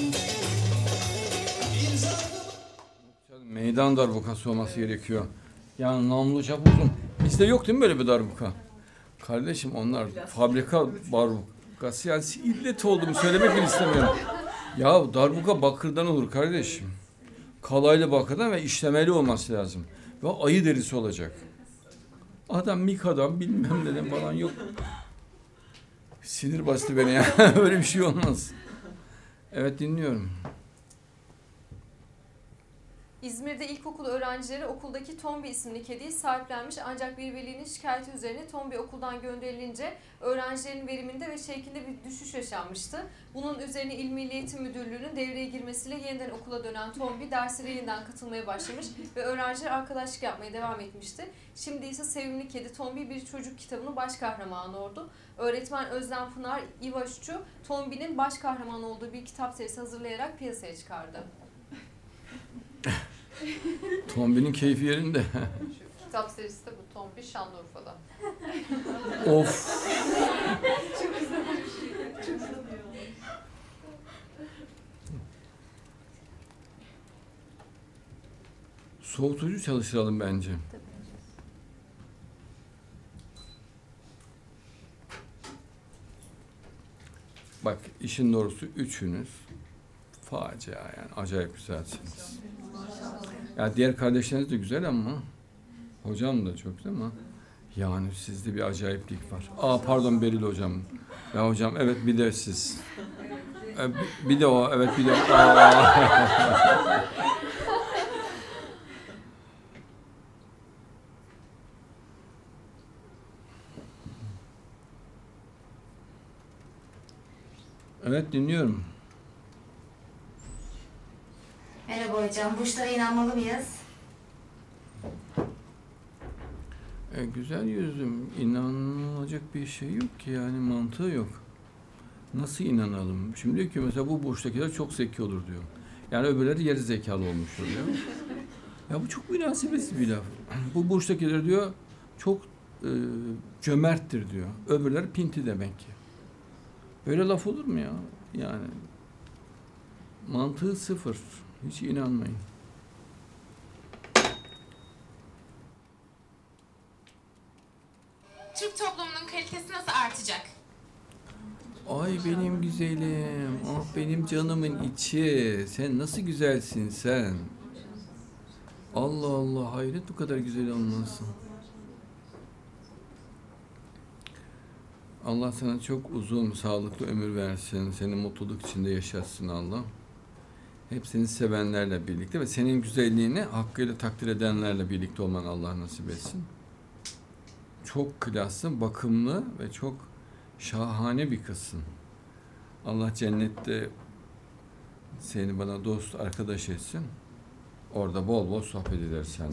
Meydan darbukası olması gerekiyor. Yani namluca buldum. Bizde yok değil mi böyle bir darbuka? Kardeşim onlar fabrika darbukası. Yani illet olduğumu söylemek bile istemiyorum. Ya darbuka bakırdan olur kardeşim. Kalaylı bakırdan ve işlemeli olması lazım. Ve ayı derisi olacak. Adam Mika'dan bilmem neden falan yok. Sinir bastı beni ya. Öyle bir şey olmaz. Evet, dinliyorum. İzmir'de ilkokul öğrencileri okuldaki Tombi isimli kediyi sahiplenmiş ancak bir velinin şikayeti üzerine Tombi okuldan gönderilince öğrencilerin veriminde ve şevkinde bir düşüş yaşanmıştı. Bunun üzerine İl Milli Eğitim Müdürlüğü'nün devreye girmesiyle yeniden okula dönen Tombi derslere yeniden katılmaya başlamış ve öğrenciler arkadaşlık yapmaya devam etmişti. Şimdi ise sevimli kedi Tombi bir çocuk kitabının baş kahramanı oldu. Öğretmen Özlem Pınar İvaşçu, Tombi'nin baş kahraman olduğu bir kitap serisi hazırlayarak piyasaya çıkardı. Tombi'nin keyfi yerinde. Kitap serisi de bu Tombi Şanlıurfa'da. Of. Çok güzel bir şey. Çok güzel. Soğutucu çalıştıralım bence. Bak işin doğrusu üçünüz facia yani acayip güzelsiniz. Ya diğer kardeşleriniz de güzel ama hocam da çok güzel ama yani sizde bir acayiplik var. Aa pardon Beril hocam. Ya hocam evet bir de siz. Ee, bir, bir de o evet bir de o. Aa. Evet dinliyorum. Merhaba hocam, burçlara inanmalı mıyız? E, güzel yüzüm, inanılacak bir şey yok ki yani mantığı yok. Nasıl inanalım? Şimdi diyor ki mesela bu burçtakiler çok zeki olur diyor. Yani öbürleri yarı zekalı olmuş oluyor. Ya bu çok münasebetsiz bir laf. Bu burçtakiler diyor çok e, cömerttir diyor. Öbürleri pinti demek ki. Böyle laf olur mu ya? Yani mantığı sıfır. Hiç inanmayın. Türk toplumunun kalitesi nasıl artacak? Ay benim güzelim, ah benim canımın içi. Sen nasıl güzelsin sen. Allah Allah, hayret bu kadar güzel olmasın. Allah sana çok uzun, sağlıklı ömür versin. Seni mutluluk içinde yaşatsın Allah. Hep seni sevenlerle birlikte ve senin güzelliğini hakkıyla takdir edenlerle birlikte olman Allah nasip etsin. Çok klaslı, bakımlı ve çok şahane bir kızsın. Allah cennette seni bana dost, arkadaş etsin. Orada bol bol sohbet eder seninle.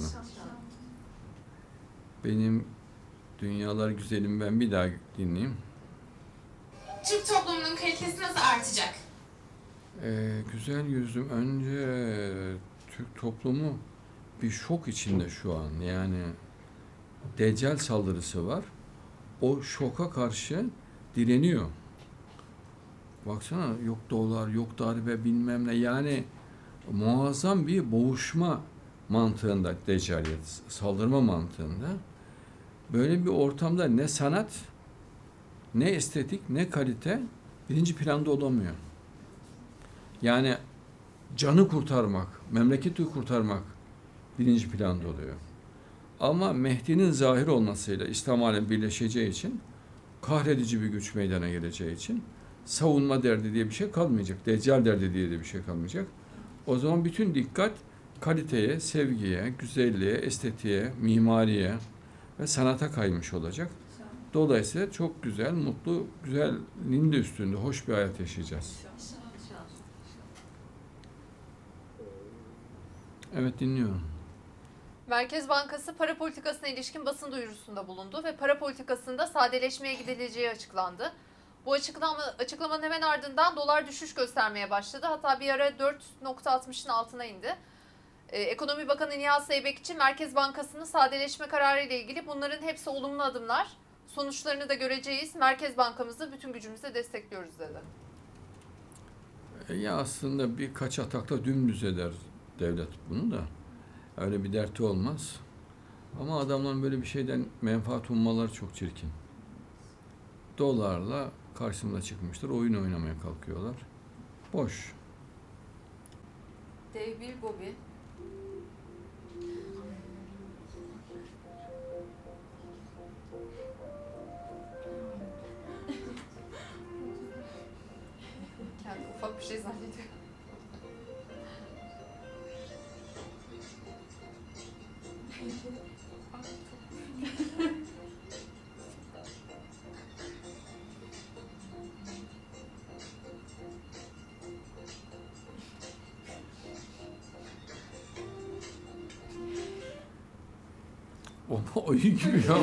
Benim dünyalar güzelim ben bir daha dinleyeyim. Türk toplumunun kalitesi nasıl artacak? Ee, güzel yüzüm. Önce Türk toplumu bir şok içinde şu an. Yani Deccal saldırısı var. O şoka karşı direniyor. Baksana yok dolar, yok darbe bilmem ne. Yani muazzam bir boğuşma mantığında Deccaliyet, saldırma mantığında. Böyle bir ortamda ne sanat, ne estetik, ne kalite birinci planda olamıyor. Yani canı kurtarmak, memleketi kurtarmak birinci planda oluyor. Ama Mehdi'nin zahir olmasıyla İslam alemi birleşeceği için, kahredici bir güç meydana geleceği için savunma derdi diye bir şey kalmayacak. Deccal derdi diye de bir şey kalmayacak. O zaman bütün dikkat kaliteye, sevgiye, güzelliğe, estetiğe, mimariye ve sanata kaymış olacak. Dolayısıyla çok güzel, mutlu, güzelliğin de üstünde hoş bir hayat yaşayacağız. Evet dinliyorum. Merkez Bankası para politikasına ilişkin basın duyurusunda bulundu ve para politikasında sadeleşmeye gidileceği açıklandı. Bu açıklama, açıklamanın hemen ardından dolar düşüş göstermeye başladı. Hatta bir ara dört nokta altmışın altına indi. Ee, Ekonomi Bakanı Nihat Zeybek için Merkez Bankası'nın sadeleşme kararı ile ilgili bunların hepsi olumlu adımlar. Sonuçlarını da göreceğiz. Merkez Bankamızı bütün gücümüzle destekliyoruz dedi. Ya aslında birkaç atakta dümdüz eder devlet bunu da. Öyle bir derti olmaz. Ama adamların böyle bir şeyden menfaat ummaları çok çirkin. Dolarla karşımıza çıkmışlar, oyun oynamaya kalkıyorlar. Boş. Dev bir Bobby. Kendi ufak bir şey zannediyor. O ayı gibi ya.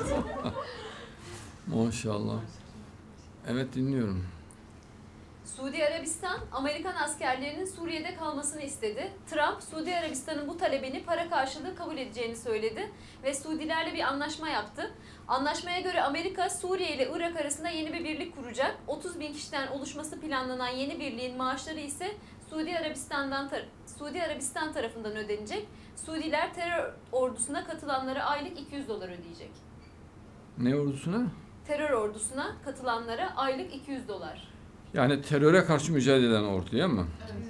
Maşallah. Evet, dinliyorum. Suudi Arabistan, Amerikan askerlerinin Suriye'de kalmasını istedi. Trump, Suudi Arabistan'ın bu talebini para karşılığı kabul edeceğini söyledi ve Suudilerle bir anlaşma yaptı. Anlaşmaya göre Amerika, Suriye ile Irak arasında yeni bir birlik kuracak. otuz bin kişiden oluşması planlanan yeni birliğin maaşları ise Suudi Arabistan'dan tar- Suudi Arabistan tarafından ödenecek. Suudiler terör ordusuna katılanlara aylık iki yüz dolar ödeyecek. Ne ordusuna? Terör ordusuna katılanlara aylık iki yüz dolar. Yani teröre karşı mücadele eden ordu değil mi?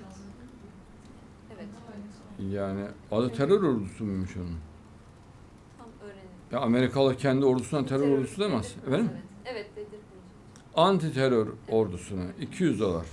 Evet. Yani adı terör ordusu muymuş onun? Tam öğrenin. Ya Amerikalı kendi ordusuna terör, Terör ordusu demez. dedirtmez, Efendim? Evet, evet dedirtmez. Anti terör ordusuna iki yüz dolar.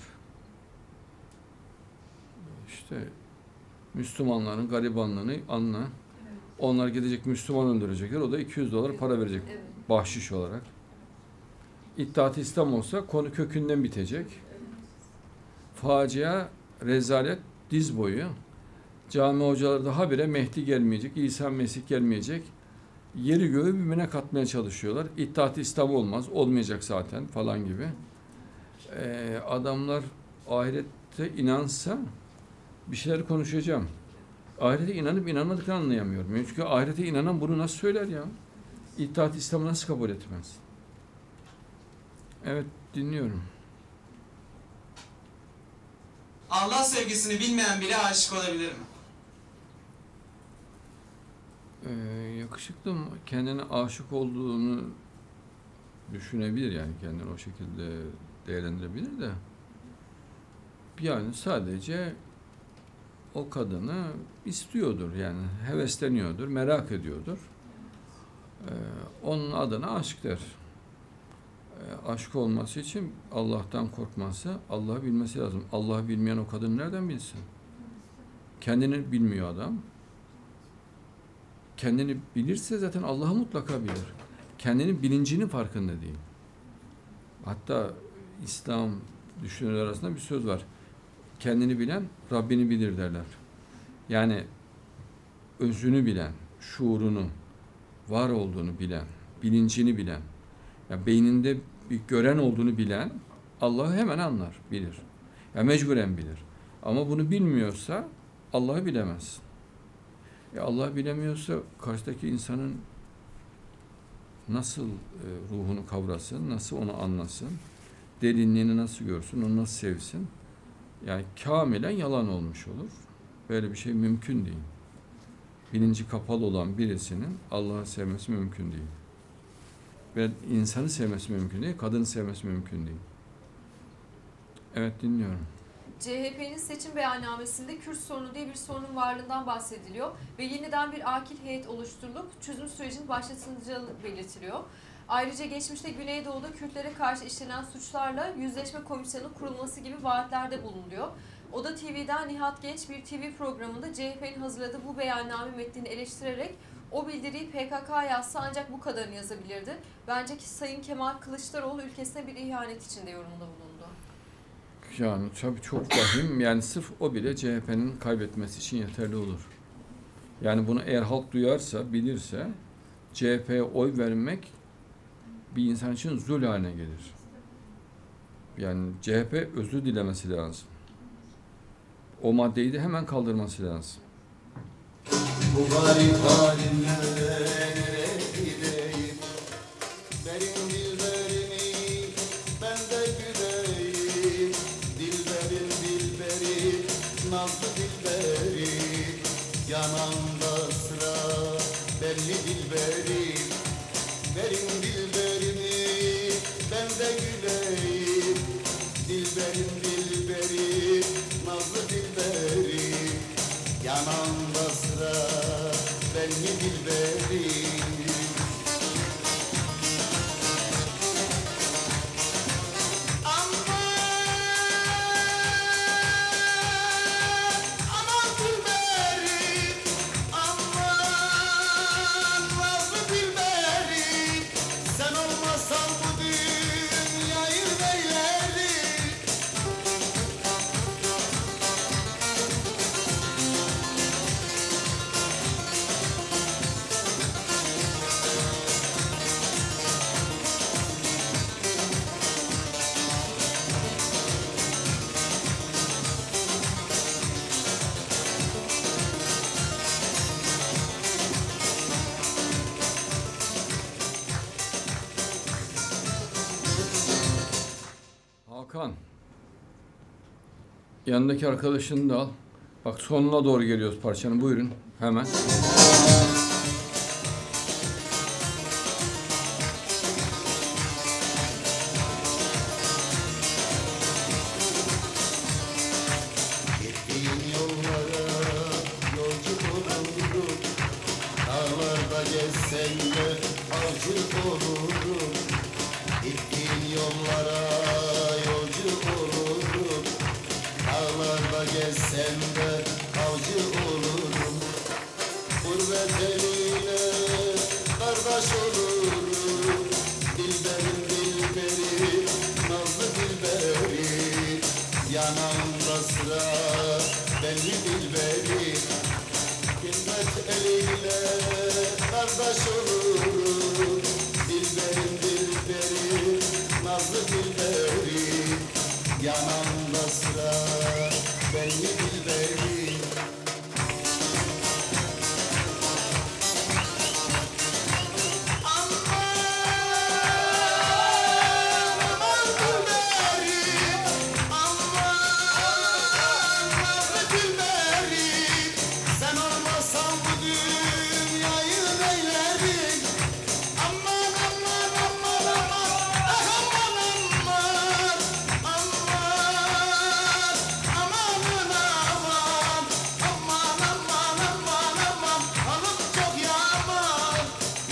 İşte Müslümanların garibanlığını anla. Onlar gidecek Müslüman öldürecekler. O da iki yüz dolar para verecek Evet. bahşiş olarak. İttihat-ı İslam olsa konu kökünden bitecek. Facia, rezalet, diz boyu. Cami hocaları da habire Mehdi gelmeyecek, İsa Mesih gelmeyecek. Yeri göğü birbirine katmaya çalışıyorlar. İttihat-ı İslam olmaz, olmayacak zaten falan gibi. Ee, adamlar ahirette inansa bir şeyler konuşacağım. Ahirete inanıp inanmadıklarını anlayamıyorum. Çünkü ahirete inanan bunu nasıl söyler ya? İttihat-ı İslam'ı nasıl kabul etmez? Evet, dinliyorum. Allah sevgisini bilmeyen biri aşık olabilir mi? Ee, yakışıklı mı? Kendine aşık olduğunu düşünebilir, yani kendini o şekilde değerlendirebilir de. Yani sadece o kadını istiyordur, yani hevesleniyordur, merak ediyordur. Ee, onun adına aşk der. Ee, aşk olması için Allah'tan korkması, Allah'ı bilmesi lazım. Allah'ı bilmeyen o kadın nereden bilsin? Kendini bilmiyor adam. Kendini bilirse zaten Allah'ı mutlaka bilir. Kendinin bilincinin farkında değil. Hatta İslam düşünürler arasında bir söz var. Kendini bilen Rabbini bilir derler. Yani özünü bilen, şuurunu, var olduğunu bilen, bilincini bilen, yani beyninde bir gören olduğunu bilen Allah'ı hemen anlar, bilir. Ya mecburen bilir. Ama bunu bilmiyorsa Allah'ı bilemez. E Allah'ı bilemiyorsa karşıdaki insanın nasıl e, ruhunu kavrasın, nasıl onu anlasın, derinliğini nasıl görsün, onu nasıl sevsin? Yani kamilen yalan olmuş olur. Böyle bir şey mümkün değil. Bilinci kapalı olan birisinin Allah'ı sevmesi mümkün değil. Ve insanı sevmesi mümkün değil, kadını sevmesi mümkün değil. Evet, dinliyorum. C H P'nin seçim beyannamesinde Kürt sorunu diye bir sorunun varlığından bahsediliyor ve yeniden bir akil heyet oluşturulup çözüm sürecinin başlatılacağı belirtiliyor. Ayrıca geçmişte Güneydoğu'da Kürtlere karşı işlenen suçlarla yüzleşme komisyonu kurulması gibi vaatlerde bulunuluyor. Oda T V'den Nihat Genç bir T V programında C H P'nin hazırladığı bu beyanname metnini eleştirerek o bildiriyi P K K yazsa ancak bu kadarını yazabilirdi. Bence ki Sayın Kemal Kılıçdaroğlu ülkesine bir ihanet içinde yorumda bulundu. Yani tabii çok vahim. Yani sırf o bile C H P'nin kaybetmesi için yeterli olur. Yani bunu eğer halk duyarsa, bilirse C H P'ye oy vermek bir insan için zul haline gelir. Yani C H P özür dilemesi lazım. O maddeyi de hemen kaldırması lazım. Bu garip halimle nereye gideyim? Benim dilberimi ben de güdeyim. Dilberim dilberi, nazlı dilberi. Yanımda sıra belli Hakan. Yanındaki arkadaşını da al. Bak sonuna doğru geliyoruz parçanın. Buyurun hemen. Gittiğin yollara yolcu olurum. Dağlarda gezsen de avcı olurum. Gittiğin yollara yolcu olurum. Dağlarda gezsem de avcı olurum. Gurbet eliyle kardeş olurum. Dilberim dilberim, nazlı dilberim. Yanağımda sıra belli dilberim. Gurbet eliyle kardeş olurum. Dilberim dilberim, nazlı dilberim. Yanağımda sıra belli dilberim. Sen olmasan bu dünyayı neylerim? Aman aman aman aman, ah aman aman, aman, amanın aman, aman aman aman aman, hanım çok yaman.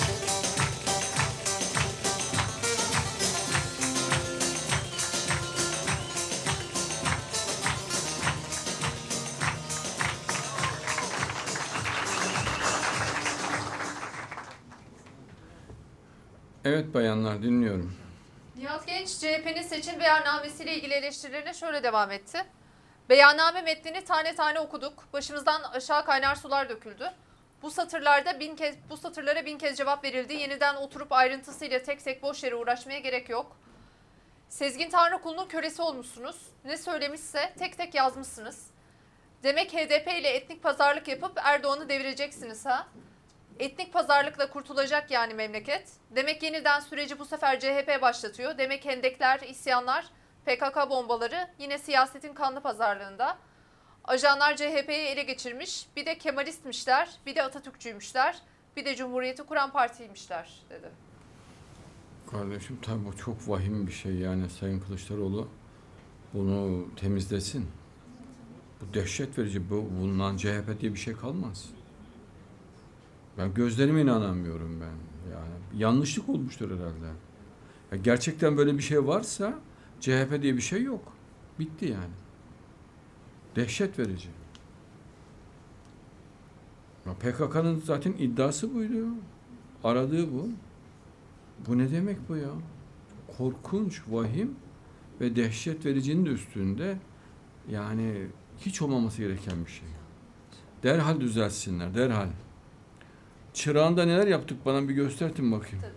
Evet bayanlar dinliyorum. Nihat Genç, C H P'nin seçim beyannamesiyle ilgili eleştirilerine şöyle devam etti. Beyanname metnini tane tane okuduk. Başımızdan aşağı kaynar sular döküldü. Bu satırlarda bin kez, bu satırlara bin kez cevap verildi. Yeniden oturup ayrıntısıyla tek tek boş yere uğraşmaya gerek yok. Sezgin Tanrıkulu'nun kölesi olmuşsunuz. Ne söylemişse tek tek yazmışsınız. Demek H D P ile etnik pazarlık yapıp Erdoğan'ı devireceksiniz ha? Etnik pazarlıkla kurtulacak yani memleket. Demek yeniden süreci bu sefer C H P başlatıyor. Demek hendekler, isyanlar, P K K bombaları yine siyasetin kanlı pazarlığında. Ajanlar C H P'yi ele geçirmiş. Bir de Kemalistmişler, bir de Atatürkçüymüşler, bir de Cumhuriyeti kuran partiymişler dedi. Kardeşim tabii bu çok vahim bir şey yani Sayın Kılıçdaroğlu bunu temizlesin. Bu dehşet verici, bu, bundan C H P diye bir şey kalmaz. Ben gözlerime inanamıyorum ben. Yani yanlışlık olmuştur herhalde. Ya gerçekten böyle bir şey varsa C H P diye bir şey yok. Bitti yani. Dehşet verici. Ya P K K'nın zaten iddiası buydu. Aradığı bu. Bu ne demek bu ya? Korkunç, vahim ve dehşet vericinin de üstünde yani hiç olmaması gereken bir şey. Derhal düzelsinler, derhal. Çırağında neler yaptık bana bir göstertin bakayım. Tabii.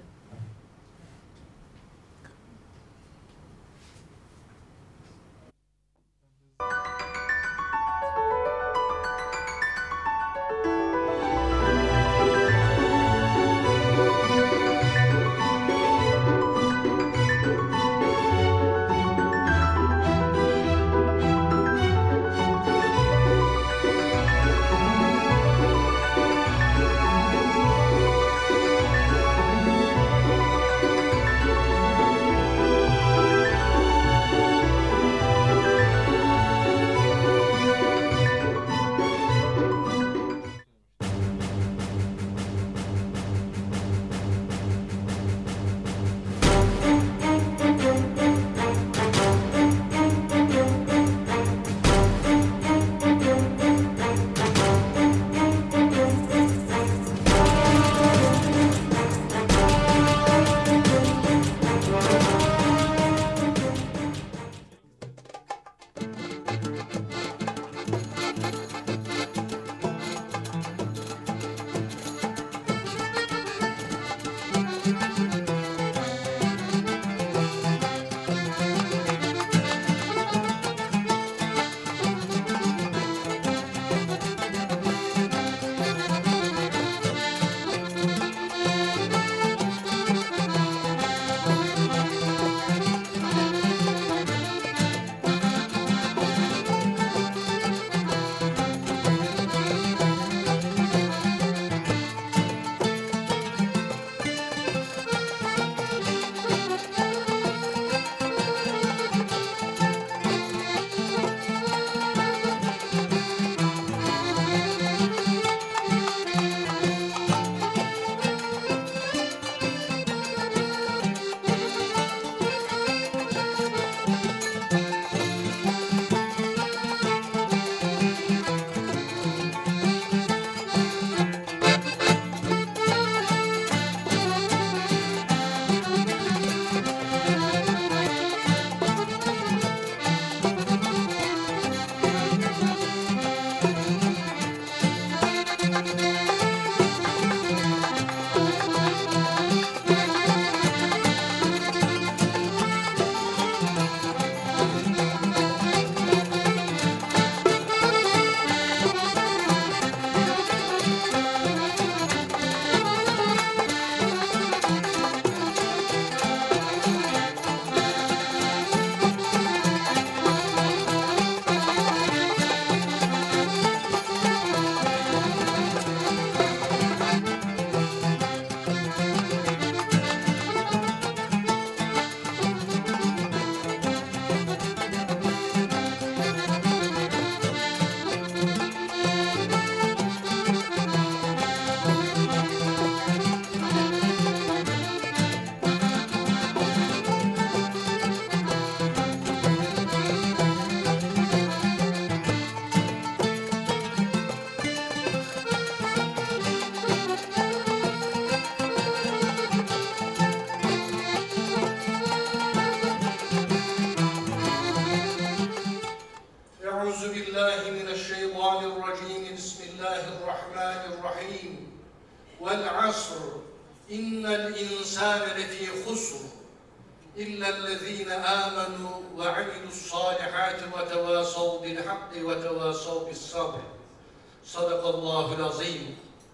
والعصر إن الإنسان لفي خسر إلا الذين آمنوا وعملوا الصالحات وتواصوا بالحق وتواصوا بالصبر صدق الله العظيم.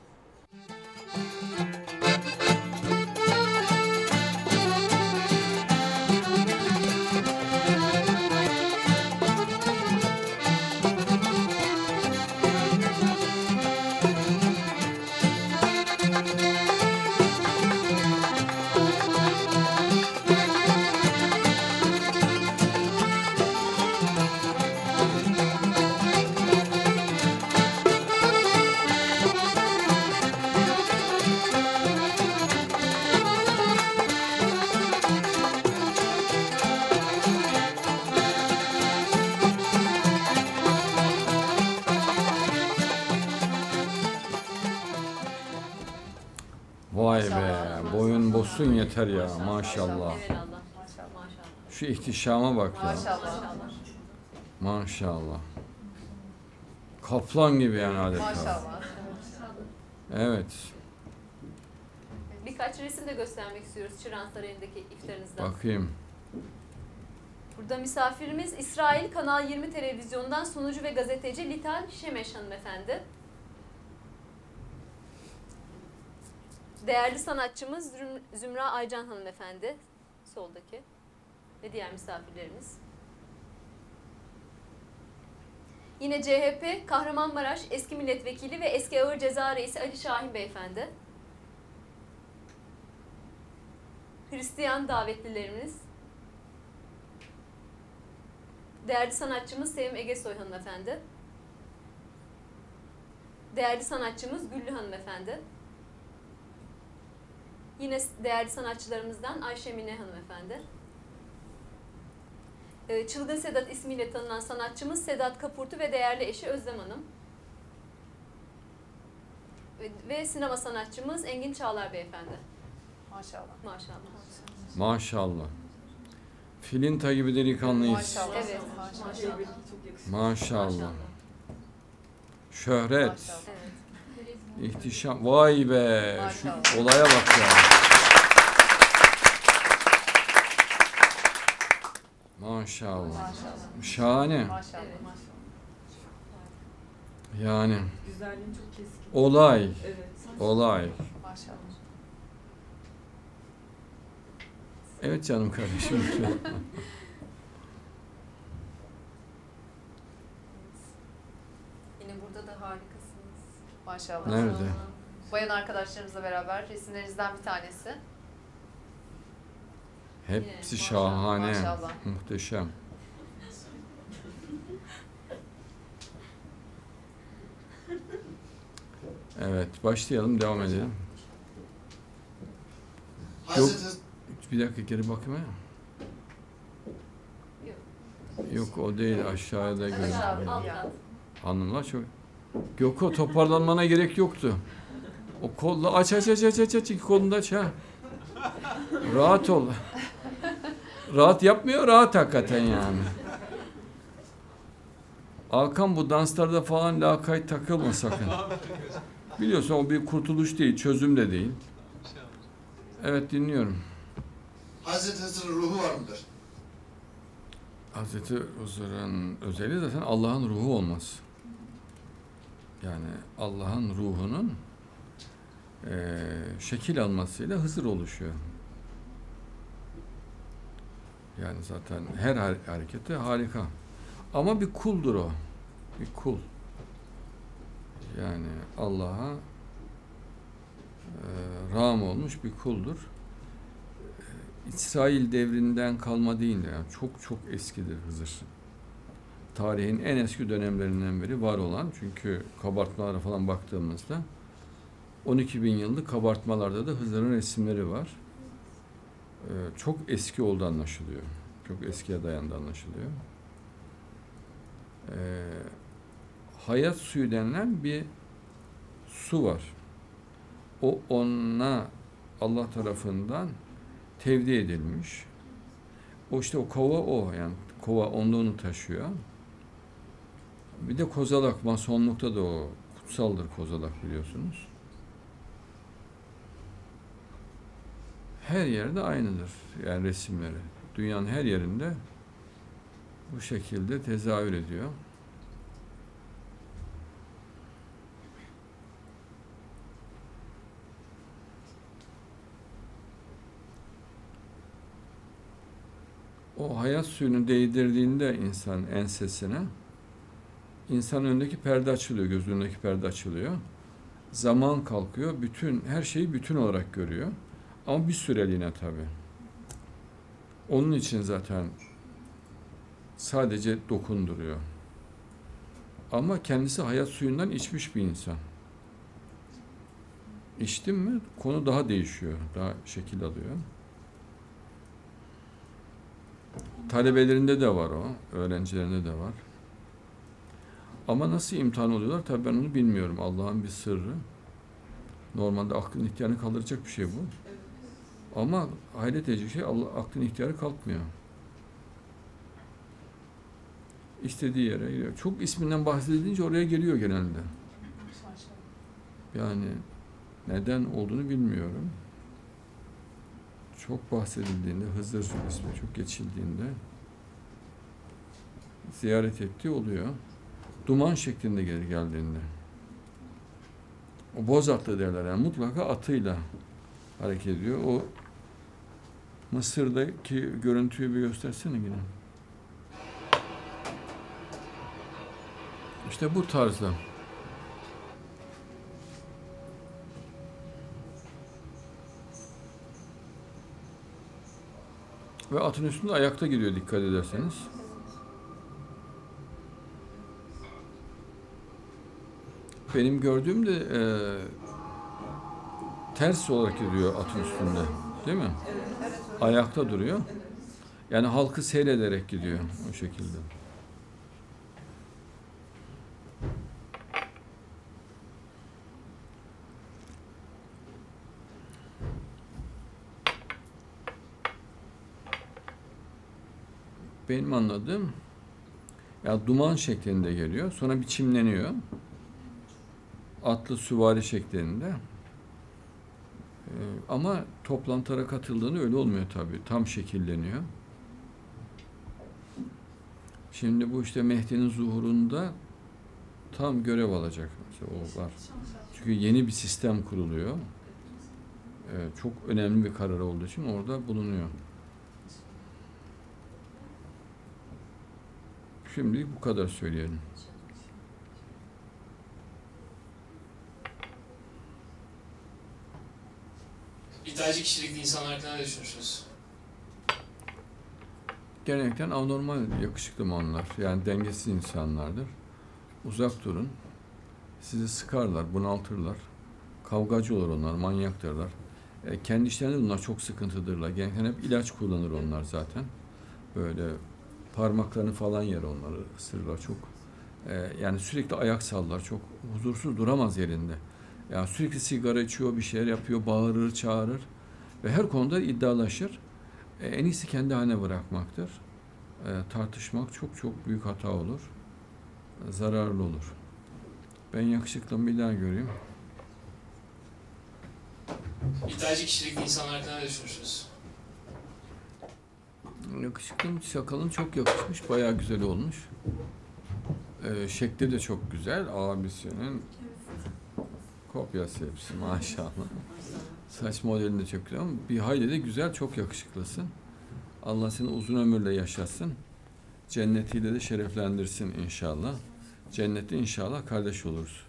Vay be, boyun bosun yeter ya maşallah. Evelallah. Maşallah. Şu ihtişama bak ya. Maşallah. Maşallah. Kaplan gibi yani adeta. Maşallah. Evet. Birkaç resim de göstermek istiyoruz Çırağan Sarayı'ndaki iftarınızdan. Bakayım. Burada misafirimiz İsrail Kanal yirmi televizyondan sunucu ve gazeteci Lital Şemeş hanımefendi. Değerli sanatçımız Züm- Zümra Aycan hanımefendi, soldaki ve diğer misafirlerimiz. Yine C H P Kahramanmaraş eski milletvekili ve eski ağır ceza reisi Ali Şahin beyefendi. Hristiyan davetlilerimiz. Değerli sanatçımız Sevim Egesoy hanımefendi. Değerli sanatçımız Güllü hanımefendi. Yine değerli sanatçılarımızdan Ayşe Mine hanımefendi. Ee, Çılgın Sedat ismiyle tanınan sanatçımız Sedat Kapurtu ve değerli eşi Özlem Hanım. Ve, ve sinema sanatçımız Engin Çağlar beyefendi. Maşallah. Maşallah. Maşallah. Filinta gibi delikanlıyız. Maşallah. Evet. Maşallah. Çok yakışıklı. Maşallah. Şöhret. Maşallah. Evet. İhtişam. Vay be. Şu Maşallah. olaya bak ya. Maşallah. Maşallah. Şahane. Maşallah. Evet. Yani Güzelliğin çok keskin. olay. Evet. Olay. Maşallah. Evet canım kardeşim. Yine burada da harikasınız. Maşallah. Nerede? Bayan arkadaşlarımızla beraber resimlerinizden bir tanesi. Hepsi şahane. Maşallah. Muhteşem. Evet, başlayalım, devam edelim. Hazreti Bir dakika geri bakayım ya. Yok o değil, aşağıda Aşağıda. görüyorum. Alt kat. Hanımlar çok... Gökhan toparlanmana gerek yoktu. O kolla aç aç aç aç aç aç iki kolunu da aç ha. Rahat ol. Rahat yapmıyor, rahat hakikaten yani. Hakan bu danslarda falan lakayt takılma sakın. Biliyorsun o bir kurtuluş değil, çözüm de değil. Evet dinliyorum. Hazreti Hızır'ın ruhu var mıdır? Hazreti Hızır'ın özelliği zaten Allah'ın ruhu olması. Yani Allah'ın ruhunun eee, şekil almasıyla Hızır oluşuyor. Yani zaten her har- hareketi harika. Ama bir kuldur o. Bir kul. Yani Allah'a eee ram olmuş bir kuldur. Eee, İsrail devrinden kalma değil de yani çok çok eskidir Hızır. Tarihin en eski dönemlerinden biri var olan, çünkü kabartmalara falan baktığımızda on iki bin yıllık kabartmalarda da Hızır'ın resimleri var. Ee, çok eski olduğu anlaşılıyor. Çok eskiye dayandığı anlaşılıyor. Ee, hayat suyu denilen bir su var. O ona Allah tarafından tevdi edilmiş. O işte o kova o yani kova onda onu taşıyor. Bir de kozalak, masonlukta da o kutsaldır kozalak biliyorsunuz. her yerde aynıdır. Yani resimleri. Dünyanın her yerinde bu şekilde tezahür ediyor. O hayat suyunu değdirdiğinde insan ensesine, insan önündeki perde açılıyor, gözündeki perde açılıyor. Zaman kalkıyor, bütün her şeyi bütün olarak görüyor. Ama bir süreliğine tabii. Onun için zaten sadece dokunduruyor. Ama kendisi hayat suyundan içmiş bir insan. İçtim mi konu daha değişiyor, daha şekil alıyor. Talebelerinde de var o, öğrencilerinde de var. Ama nasıl imtihan oluyorlar tabii ben onu bilmiyorum. Allah'ın bir sırrı. Normalde aklın ihtiyarını kaldıracak bir şey bu. Ama hayret edici şey Allah, aklın ihtiyarı kalkmıyor. İstediği yere geliyor. Çok isminden bahsedilince oraya geliyor genelde. Yani neden olduğunu bilmiyorum. Çok bahsedildiğinde, Hızır ismi çok geçildiğinde ziyaret ettiği oluyor. Duman şeklinde gelir geldiğinde. O boz atlı derler. Yani mutlaka atıyla hareket ediyor. O Mısır'daki görüntüyü bir göstersene yine. İşte bu tarzda. Ve atın üstünde ayakta gidiyor dikkat ederseniz. Benim gördüğüm de e, ters olarak gidiyor atın üstünde. Değil mi? Ayakta duruyor. Yani halkı seyrederek gidiyor o şekilde. Benim anladığım ya duman şeklinde geliyor. Sonra bir çimleniyor. Atlı süvari şeklinde. Ee, ama toplantılara katıldığında öyle olmuyor tabii. Tam şekilleniyor. Şimdi bu işte Mehdi'nin zuhurunda tam görev alacak. Mesela o var. Çünkü yeni bir sistem kuruluyor. Ee, çok önemli bir karar olduğu için orada bulunuyor. Şimdilik bu kadar söyleyelim. İddiacı kişilikli insanlar hakkında ne düşünüyorsunuz? Genellikle anormal, yakışıklı mı onlar? Yani dengesiz insanlardır. Uzak durun. Sizi sıkarlar, bunaltırlar. Kavgacı olur onlar, manyaktırlar. E, kendi işlerinde bunlar çok sıkıntıdırlar. Genellikle hep ilaç kullanır onlar zaten. Böyle parmaklarını falan yer onları, ısırırlar çok. E, yani sürekli ayak sallar, çok huzursuz duramaz yerinde. Yani sürekli sigara içiyor, bir şeyler yapıyor, bağırır, çağırır. Ve her konuda iddialaşır. E, en iyisi kendi haline bırakmaktır. E, tartışmak çok çok büyük hata olur. E, zararlı olur. Ben yakışıklımı bir daha göreyim. İddiacı kişilikli insanlar hakkında ne düşünüyorsunuz? Yakışıklım, sakalın çok yakışmış, bayağı güzel olmuş. E, şekli de çok güzel. Abisinin kopyası hepsi maşallah. Saç modelin de çok güzel ama bir hayli de güzel, çok yakışıklısın. Allah seni uzun ömürle yaşatsın. Cennetiyle de şereflendirsin inşallah. Cennette inşallah kardeş oluruz.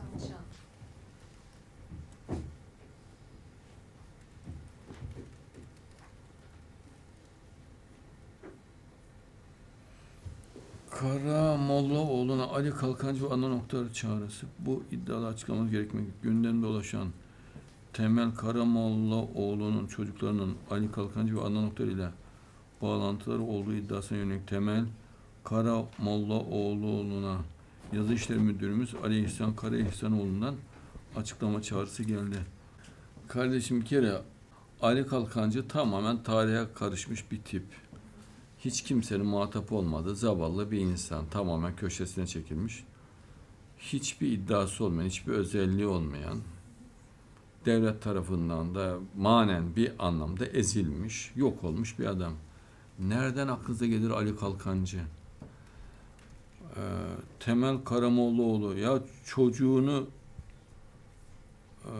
Kara Mollaoğlu'na Ali Kalkancı ve ana noktaları çağrısı. Bu iddialı açıklamamız gerekmekte. Gündemde dolaşan Temel Karamollaoğlu'nun çocuklarının Ali Kalkancı ve ana noktaları ile bağlantıları olduğu iddiasına yönelik Temel Karamollaoğlu'na Yazı İşleri Müdürümüz Ali İhsan Kara İhsanoğlu'ndan açıklama çağrısı geldi. Kardeşim bir kere Ali Kalkancı tamamen tarihe karışmış bir tip. Hiç kimsenin muhatap olmadığı zavallı bir insan. Tamamen köşesine çekilmiş. Hiçbir iddiası olmayan, hiçbir özelliği olmayan, devlet tarafından da manen bir anlamda ezilmiş, yok olmuş bir adam. Nereden aklınıza gelir Ali Kalkancı? Ee, Temel Karamollaoğlu ya çocuğunu e,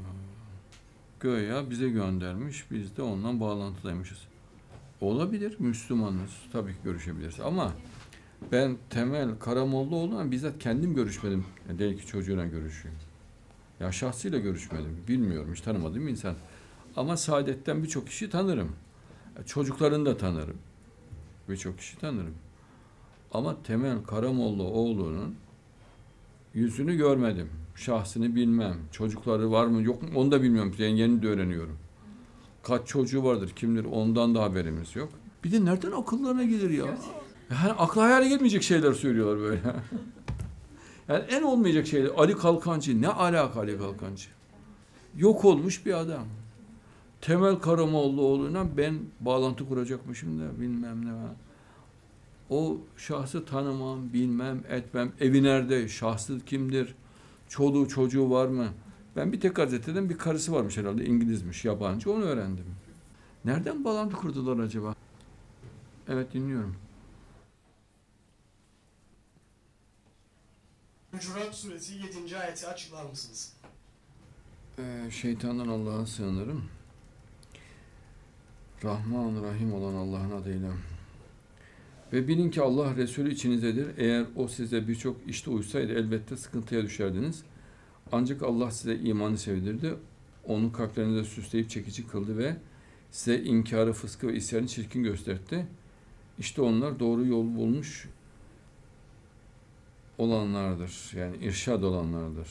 göya bize göndermiş, biz de ondan bağlantıdaymışız. Olabilir, Müslümanız, tabii ki görüşebiliriz ama ben Temel Karamollaoğlu'na bizzat kendim görüşmedim. Yani değil ki çocuğuna görüşeyim. Ya şahsıyla görüşmedim, bilmiyorum, hiç tanımadığım insan. Ama Saadet'ten birçok kişi tanırım. Çocuklarını da tanırım. Birçok kişi tanırım. Ama Temel Karamollaoğlu'nun yüzünü görmedim. Şahsını bilmem. Çocukları var mı yok mu onu da bilmiyorum. Yani yeni de öğreniyorum. Kaç çocuğu vardır kimdir ondan da haberimiz yok. Bir de nereden akıllarına gelir ya? Yani akla hayale gelmeyecek şeyler söylüyorlar böyle. Yani en olmayacak şeyler. Ali Kalkancı ne alaka Ali Kalkancı? Yok olmuş bir adam. Temel Karamollaoğlu'na ben bağlantı kuracakmışım da bilmem ne var. O şahsı tanımam, bilmem, etmem. Evi nerede, şahsı kimdir, çoluğu çocuğu var mı? Ben bir tek gazeteden bir karısı varmış herhalde, İngilizmiş, yabancı, onu öğrendim. Nereden bağlantı kurdular acaba? Evet, dinliyorum. Hucurat Suresi yedinci ayeti açıklar mısınız? Ee, şeytandan Allah'a sığınırım. Rahman Rahim olan Allah'ın adıyla. Ve bilin ki Allah Resulü içinizdedir. Eğer o size birçok işte uysaydı elbette sıkıntıya düşerdiniz. Ancak Allah size imanı sevdirdi. Onu kalplerinize süsleyip çekici kıldı ve size inkarı, fıskı ve isyanı çirkin gösterdi. İşte onlar doğru yol bulmuş olanlardır. Yani irşad olanlardır.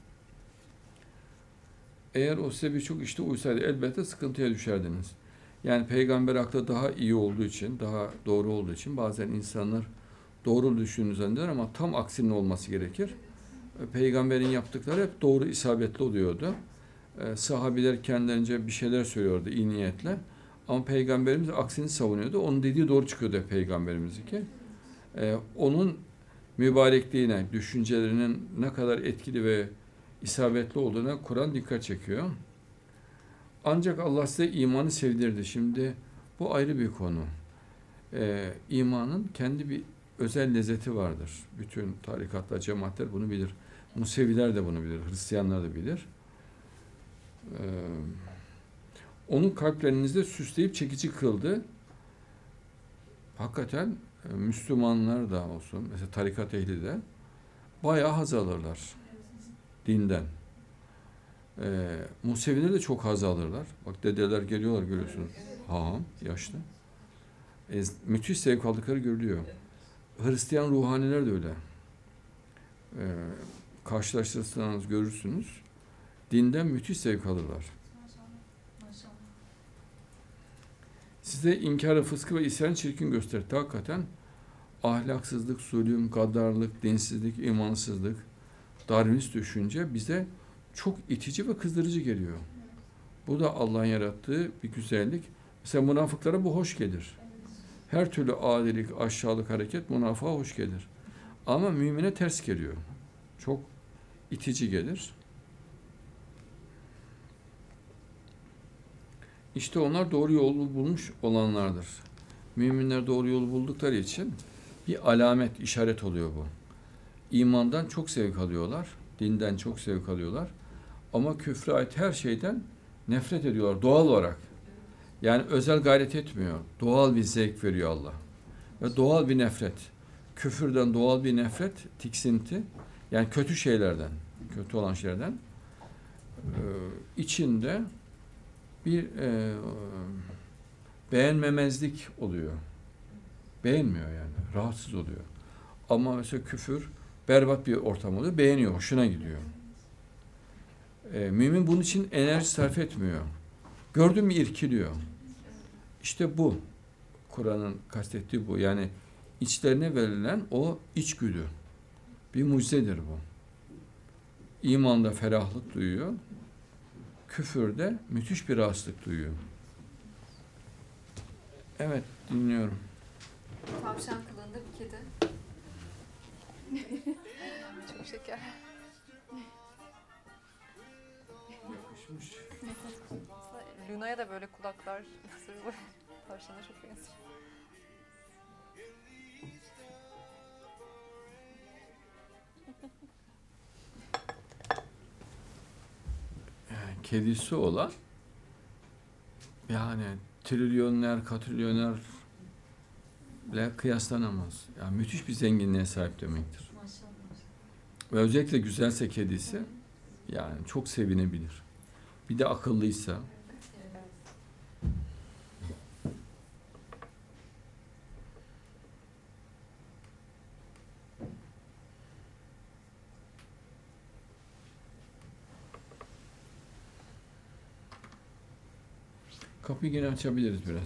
Eğer o size birçok işte uysaydı elbette sıkıntıya düşerdiniz. Yani peygamber aklı daha iyi olduğu için, daha doğru olduğu için bazen insanlar doğru düşündüğünü zanneder ama tam aksinin olması gerekir. Peygamberin yaptıkları hep doğru, isabetli oluyordu. Ee, sahabiler kendilerince bir şeyler söylüyordu iyi niyetle. Ama peygamberimiz aksini savunuyordu. Onun dediği doğru çıkıyordu peygamberimiz ki. Ee, onun mübarekliğine, düşüncelerinin ne kadar etkili ve isabetli olduğuna Kur'an dikkat çekiyor. Ancak Allah size imanı sevdirdi. Şimdi bu ayrı bir konu. Ee, imanın kendi bir özel lezzeti vardır. Bütün tarikatlar, cemaatler bunu bilir. Museviler de bunu bilir, Hristiyanlar da bilir. Ee, onu kalplerinizde süsleyip çekici kıldı. Hakikaten e, Müslümanlar da olsun, mesela tarikat ehli de bayağı haz alırlar dinden. Ee, Museviler de çok haz alırlar. Bak dedeler geliyorlar görüyorsunuz. Haham, yaşlı. E, müthiş zevk aldıkları görülüyor. Hristiyan ruhaniler de öyle. Ee, karşılaştırırsanız görürsünüz. Dinden müthiş zevk alırlar. Size inkarı, fıskı ve isyan çirkin gösterdi. Hakikaten ahlaksızlık, zulüm, gaddarlık, dinsizlik, imansızlık, Darwinist düşünce bize çok itici ve kızdırıcı geliyor. Bu da Allah'ın yarattığı bir güzellik. Mesela münafıklara bu hoş gelir. Her türlü adilik, aşağılık hareket münafığa hoş gelir. Ama mümine ters geliyor. Çok itici gelir. İşte onlar doğru yolu bulmuş olanlardır. Müminler doğru yolu buldukları için bir alamet, işaret oluyor bu. İmandan çok zevk alıyorlar, dinden çok zevk alıyorlar. Ama küfre ait her şeyden nefret ediyorlar doğal olarak. Yani özel gayret etmiyor. Doğal bir zevk veriyor Allah. Ve doğal bir nefret. Küfürden doğal bir nefret, tiksinti. Yani kötü şeylerden, kötü olan şeylerden e, içinde bir e, beğenmemezlik oluyor. Beğenmiyor yani. Rahatsız oluyor. Ama mesela küfür berbat bir ortam oluyor. Beğeniyor, hoşuna gidiyor. E, mümin bunun için enerji sarf etmiyor. Gördün mü irkiliyor. İşte bu. Kur'an'ın kastettiği bu. Yani içlerine verilen o içgüdü. Bir mucizedir bu. İmanda ferahlık duyuyor. Küfürde müthiş bir rahatsızlık duyuyor. Evet, dinliyorum. Tavşan kılığında bir kedi. Çok şeker. Uçmuş. Luna'ya da böyle kulaklar tavşana çok benziyor. Yani kedisi olan yani trilyoner, katrilyonerle kıyaslanamaz. Yani müthiş bir zenginliğe sahip demektir. Ve özellikle güzelse kedisi yani çok sevinebilir. Bir de akıllıysa. Kapıyı yine açabiliriz biraz.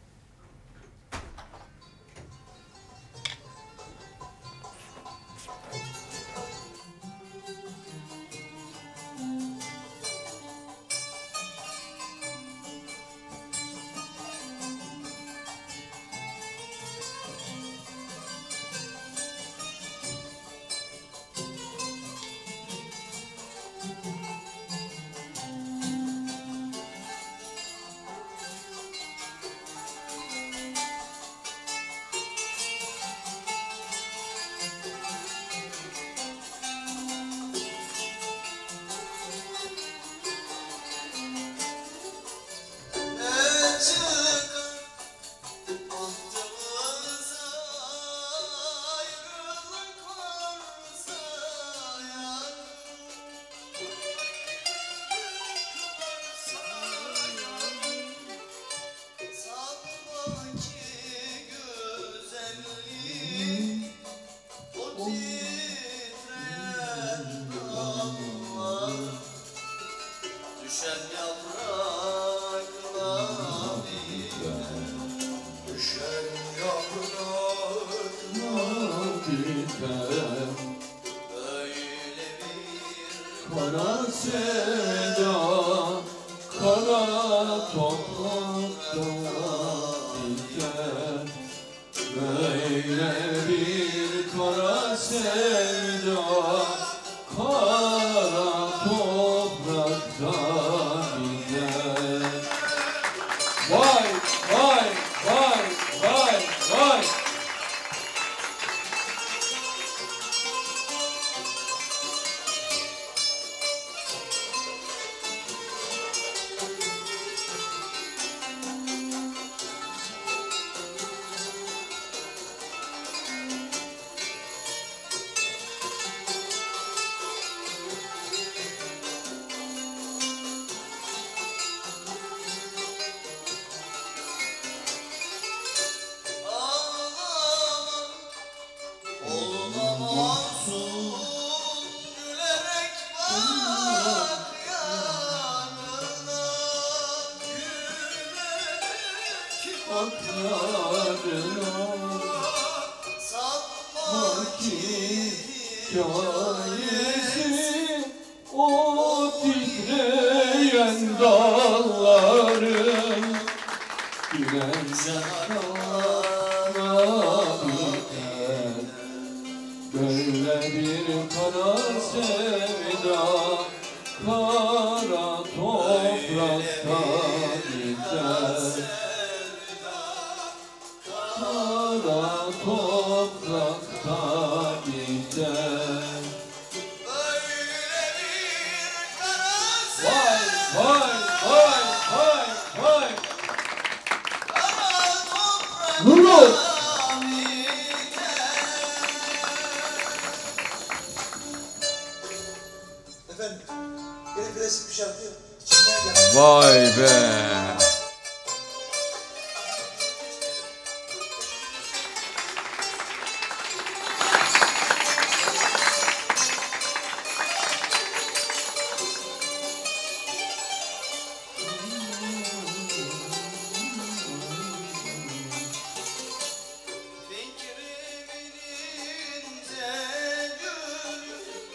Vay be!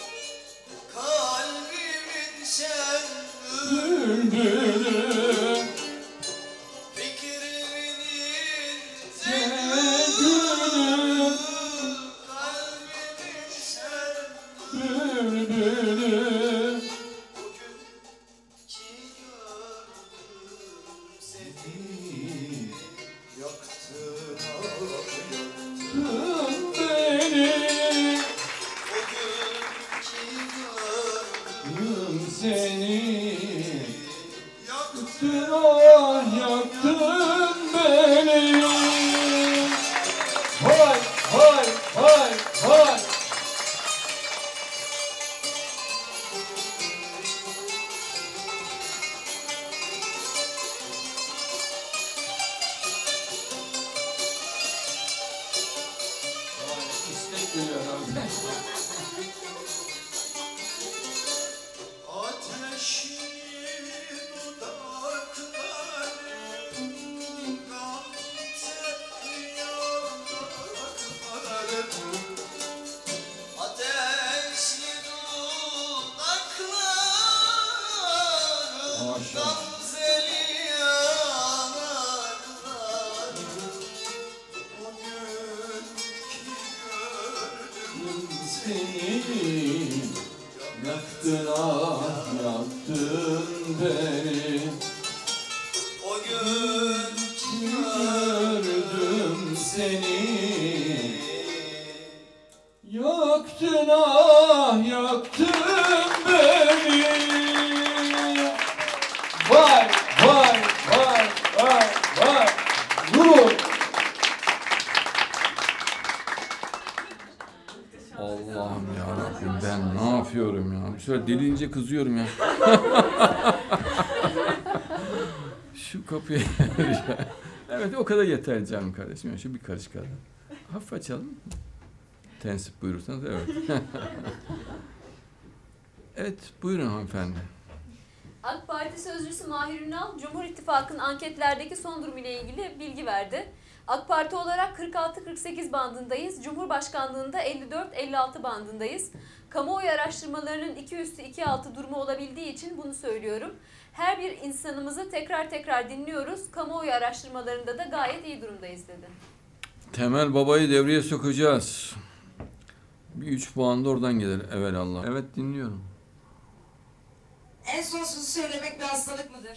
Bülbülüm Yaktın ah yaktın beni. O gün gördüm seni. Yaktın ah yaktın beni. Vay vay vay vay vay. Vur. Allah'ım yarabbim ben ne yapıyorum ya? Şöyle delince kızıyorum ya. Şu kapıyı... Evet o kadar yeter canım kardeşim. Şu bir karış kadar. Hafif açalım. Tensip buyurursanız evet. Evet buyurun hanımefendi. AK Parti sözcüsü Mahir Ünal, Cumhur İttifakı'nın anketlerdeki son durum ile ilgili bilgi verdi. AK Parti olarak kırk altı kırk sekiz bandındayız. Cumhurbaşkanlığında elli dört elli altı bandındayız. Kamuoyu araştırmalarının iki üstü iki altı durumu olabildiği için bunu söylüyorum. Her bir insanımızı tekrar tekrar dinliyoruz. Kamuoyu araştırmalarında da gayet iyi durumdayız dedi. Temel babayı devreye sokacağız. Bir üç puan da oradan gelir evelallah. Evet dinliyorum. En son sözü söylemek bir hastalık mıdır?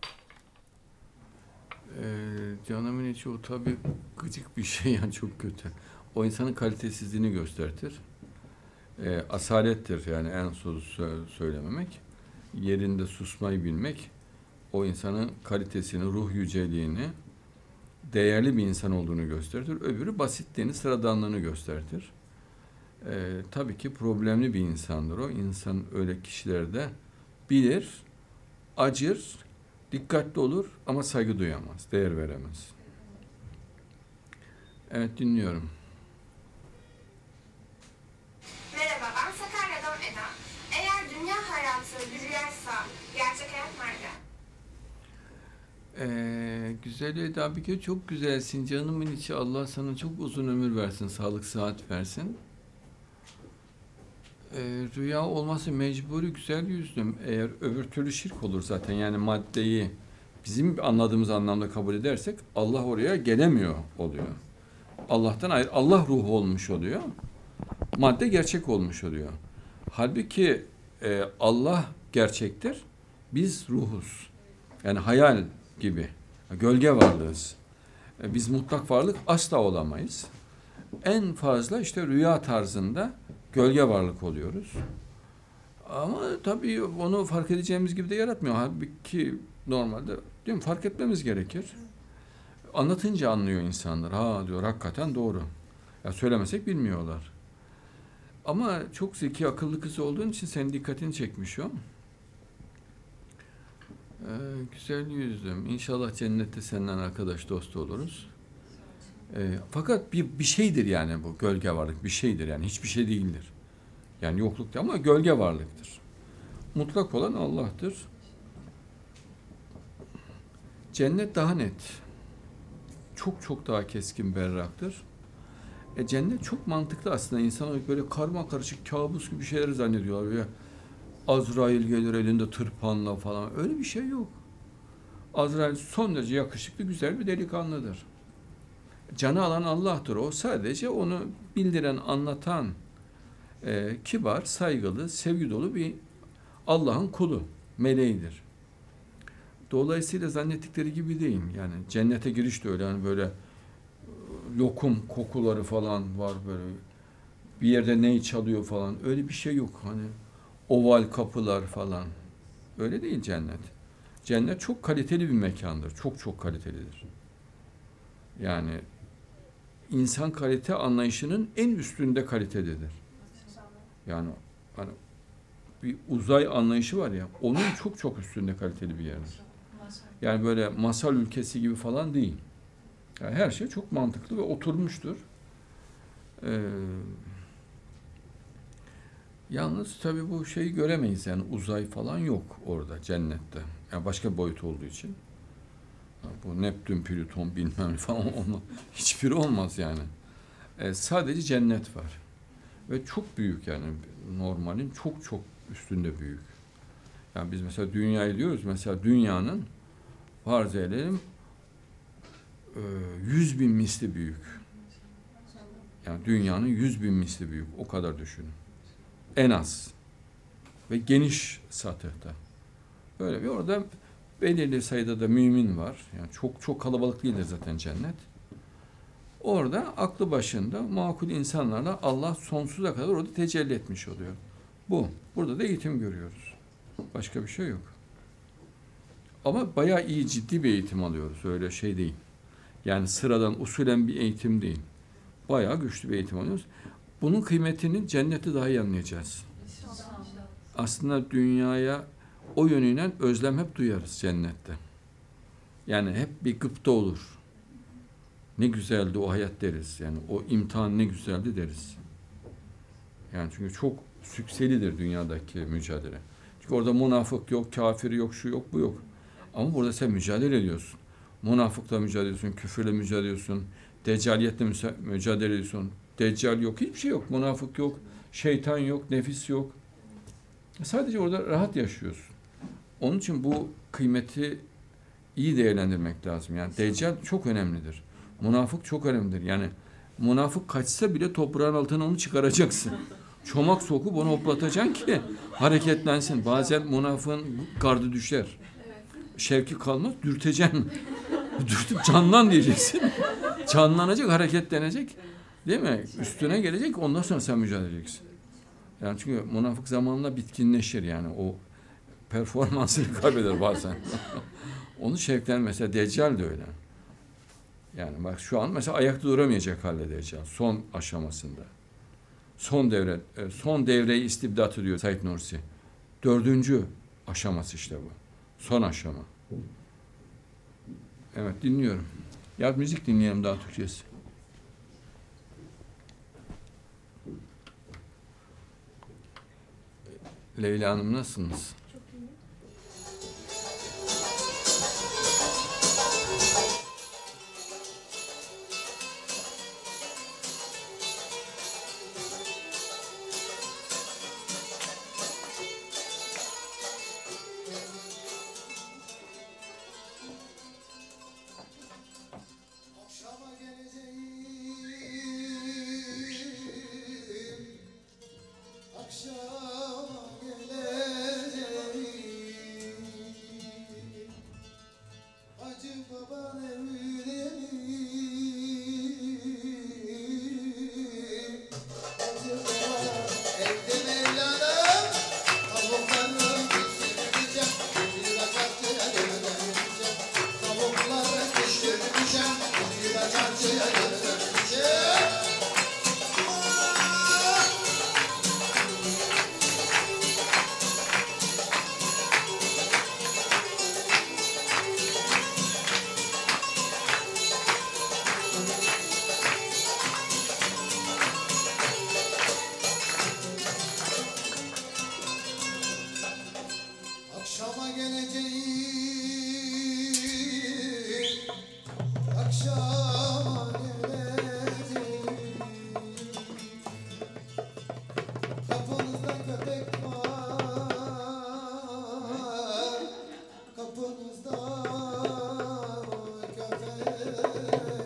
Ee, canımın içi o tabii gıcık bir şey yani çok kötü. O insanın kalitesizliğini gösterir. Ee, asalettir yani en son sö- söylememek. Yerinde susmayı bilmek o insanın kalitesini, ruh yüceliğini, değerli bir insan olduğunu gösterir. Öbürü basitliğini, sıradanlığını gösterir. Ee, tabii ki problemli bir insandır o. İnsan öyle kişilerde bilir, acır, dikkatli olur ama saygı duyamaz, değer veremez. Evet dinliyorum. Merhaba, ben Sakarya'dan Eda. Eğer dünya hayatı bir rüyaysa gerçek hayat nerede? Ee, güzel Eda bir kere çok güzelsin. Canımın içi Allah sana çok uzun ömür versin, sağlık sıhhat versin. Ee, rüya olması mecburi güzel yüzlüm. Eğer öbür türlü şirk olur zaten yani maddeyi bizim anladığımız anlamda kabul edersek Allah oraya gelemiyor oluyor. Allah'tan ayrı, Allah ruhu olmuş oluyor. Madde gerçek olmuş oluyor. Halbuki e, Allah gerçektir. Biz ruhuz. Yani hayal gibi. Gölge varlığız. E, biz mutlak varlık asla olamayız. En fazla işte rüya tarzında gölge varlık oluyoruz. Ama tabii onu fark edeceğimiz gibi de yaratmıyor. Halbuki normalde değil mi? Fark etmemiz gerekir. Anlatınca anlıyor insanlar. Ha diyor hakikaten doğru. Ya söylemesek bilmiyorlar. Ama çok zeki, akıllı kız olduğun için senin dikkatini çekmiş o. Ee, güzel yüzlüm. İnşallah cennette seninle arkadaş dost oluruz. Ee, fakat bir, bir şeydir yani bu gölge varlık. Bir şeydir yani. Hiçbir şey değildir. Yani yokluk ama gölge varlıktır. Mutlak olan Allah'tır. Cennet daha net. Çok çok daha keskin berraktır. E cennet çok mantıklı aslında. İnsanlar böyle karma karışık kabus gibi şeyler zannediyorlar. Böyle Azrail gelir elinde tırpanla falan. Öyle bir şey yok. Azrail son derece yakışıklı, güzel bir delikanlıdır. Canı alan Allah'tır. O sadece onu bildiren, anlatan, e, kibar, saygılı, sevgi dolu bir Allah'ın kulu, meleğidir. Dolayısıyla zannettikleri gibi değil. Yani cennete giriş de öyle. Yani böyle lokum kokuları falan var böyle. Bir yerde ney çalıyor falan. Öyle bir şey yok. Hani oval kapılar falan. Öyle değil cennet. Cennet çok kaliteli bir mekandır. Çok çok kalitelidir. Yani insan kalite anlayışının en üstünde kalitededir. Yani hani bir uzay anlayışı var ya, onun çok çok üstünde kaliteli bir yerdir. Yani böyle masal ülkesi gibi falan değil. Yani her şey çok mantıklı ve oturmuştur. Ee, Yalnız tabii bu şeyi göremeyiz yani uzay falan yok orada cennette. Yani başka bir boyut olduğu için. Bu Neptün, Plüton bilmem ne falan olmaz. Hiçbiri olmaz yani. E, sadece cennet var. Ve çok büyük yani normalin çok çok üstünde büyük. Yani biz mesela dünyayı diyoruz. Mesela dünyanın farz edelim yüz bin misli büyük. Yani dünyanın yüz bin misli büyük. O kadar düşünün. En az. Ve geniş satıhta. Böyle bir orada belirli sayıda da mümin var. Yani çok çok kalabalık değildir zaten cennet. Orada aklı başında makul insanlarla Allah sonsuza kadar orada tecelli etmiş oluyor. Bu. Burada da eğitim görüyoruz. Başka bir şey yok. Ama bayağı iyi ciddi bir eğitim alıyoruz. Öyle şey değil. Yani sıradan usulen bir eğitim değil. Bayağı güçlü bir eğitim alıyoruz. Bunun kıymetini cennette daha iyi anlayacağız. Aslında dünyaya o yönüyle özlem hep duyarız cennette. Yani hep bir gıpta olur. Ne güzeldi o hayat deriz. Yani o imtihan ne güzeldi deriz. Yani çünkü çok sükselidir dünyadaki mücadele. Çünkü orada münafık yok, kafir yok, şu yok, bu yok. Ama burada sen mücadele ediyorsun. Münafıkla mücadele ediyorsun, küfürle mücadele ediyorsun, deccaliyetle mücadele ediyorsun. Deccal yok, hiçbir şey yok. Münafık yok, şeytan yok, nefis yok. Sadece orada rahat yaşıyorsun. Onun için bu kıymeti iyi değerlendirmek lazım. Yani deccal çok önemlidir. Münafık çok önemlidir. Yani münafık kaçsa bile toprağın altına onu çıkaracaksın. Çomak sokup onu hoplatacaksın ki hareketlensin. Bazen münafığın gardı düşer. Şevki kalmaz, dürteceksin. Dürtüp canlan diyeceksin. Canlanacak, hareketlenecek. Değil mi? Üstüne gelecek, ondan sonra sen mücadele edeceksin. Yani çünkü münafık zamanla bitkinleşir yani. O performansını kaybeder bazen. Onu şevklen mesela Deccal de öyle. Yani bak şu an mesela ayakta duramayacak halde Deccal. Son aşamasında. Son devre, son devreyi istibdatı diyor Said Nursi. Dördüncü aşaması işte bu. Son aşama. Evet dinliyorum. Ya müzik dinleyelim daha Türkçesi. Leyla Hanım nasılsınız? Çok iyi. Akşama geleceğim, akşama geleceğim. Kapınızda köpek var, kapınızda köpek var.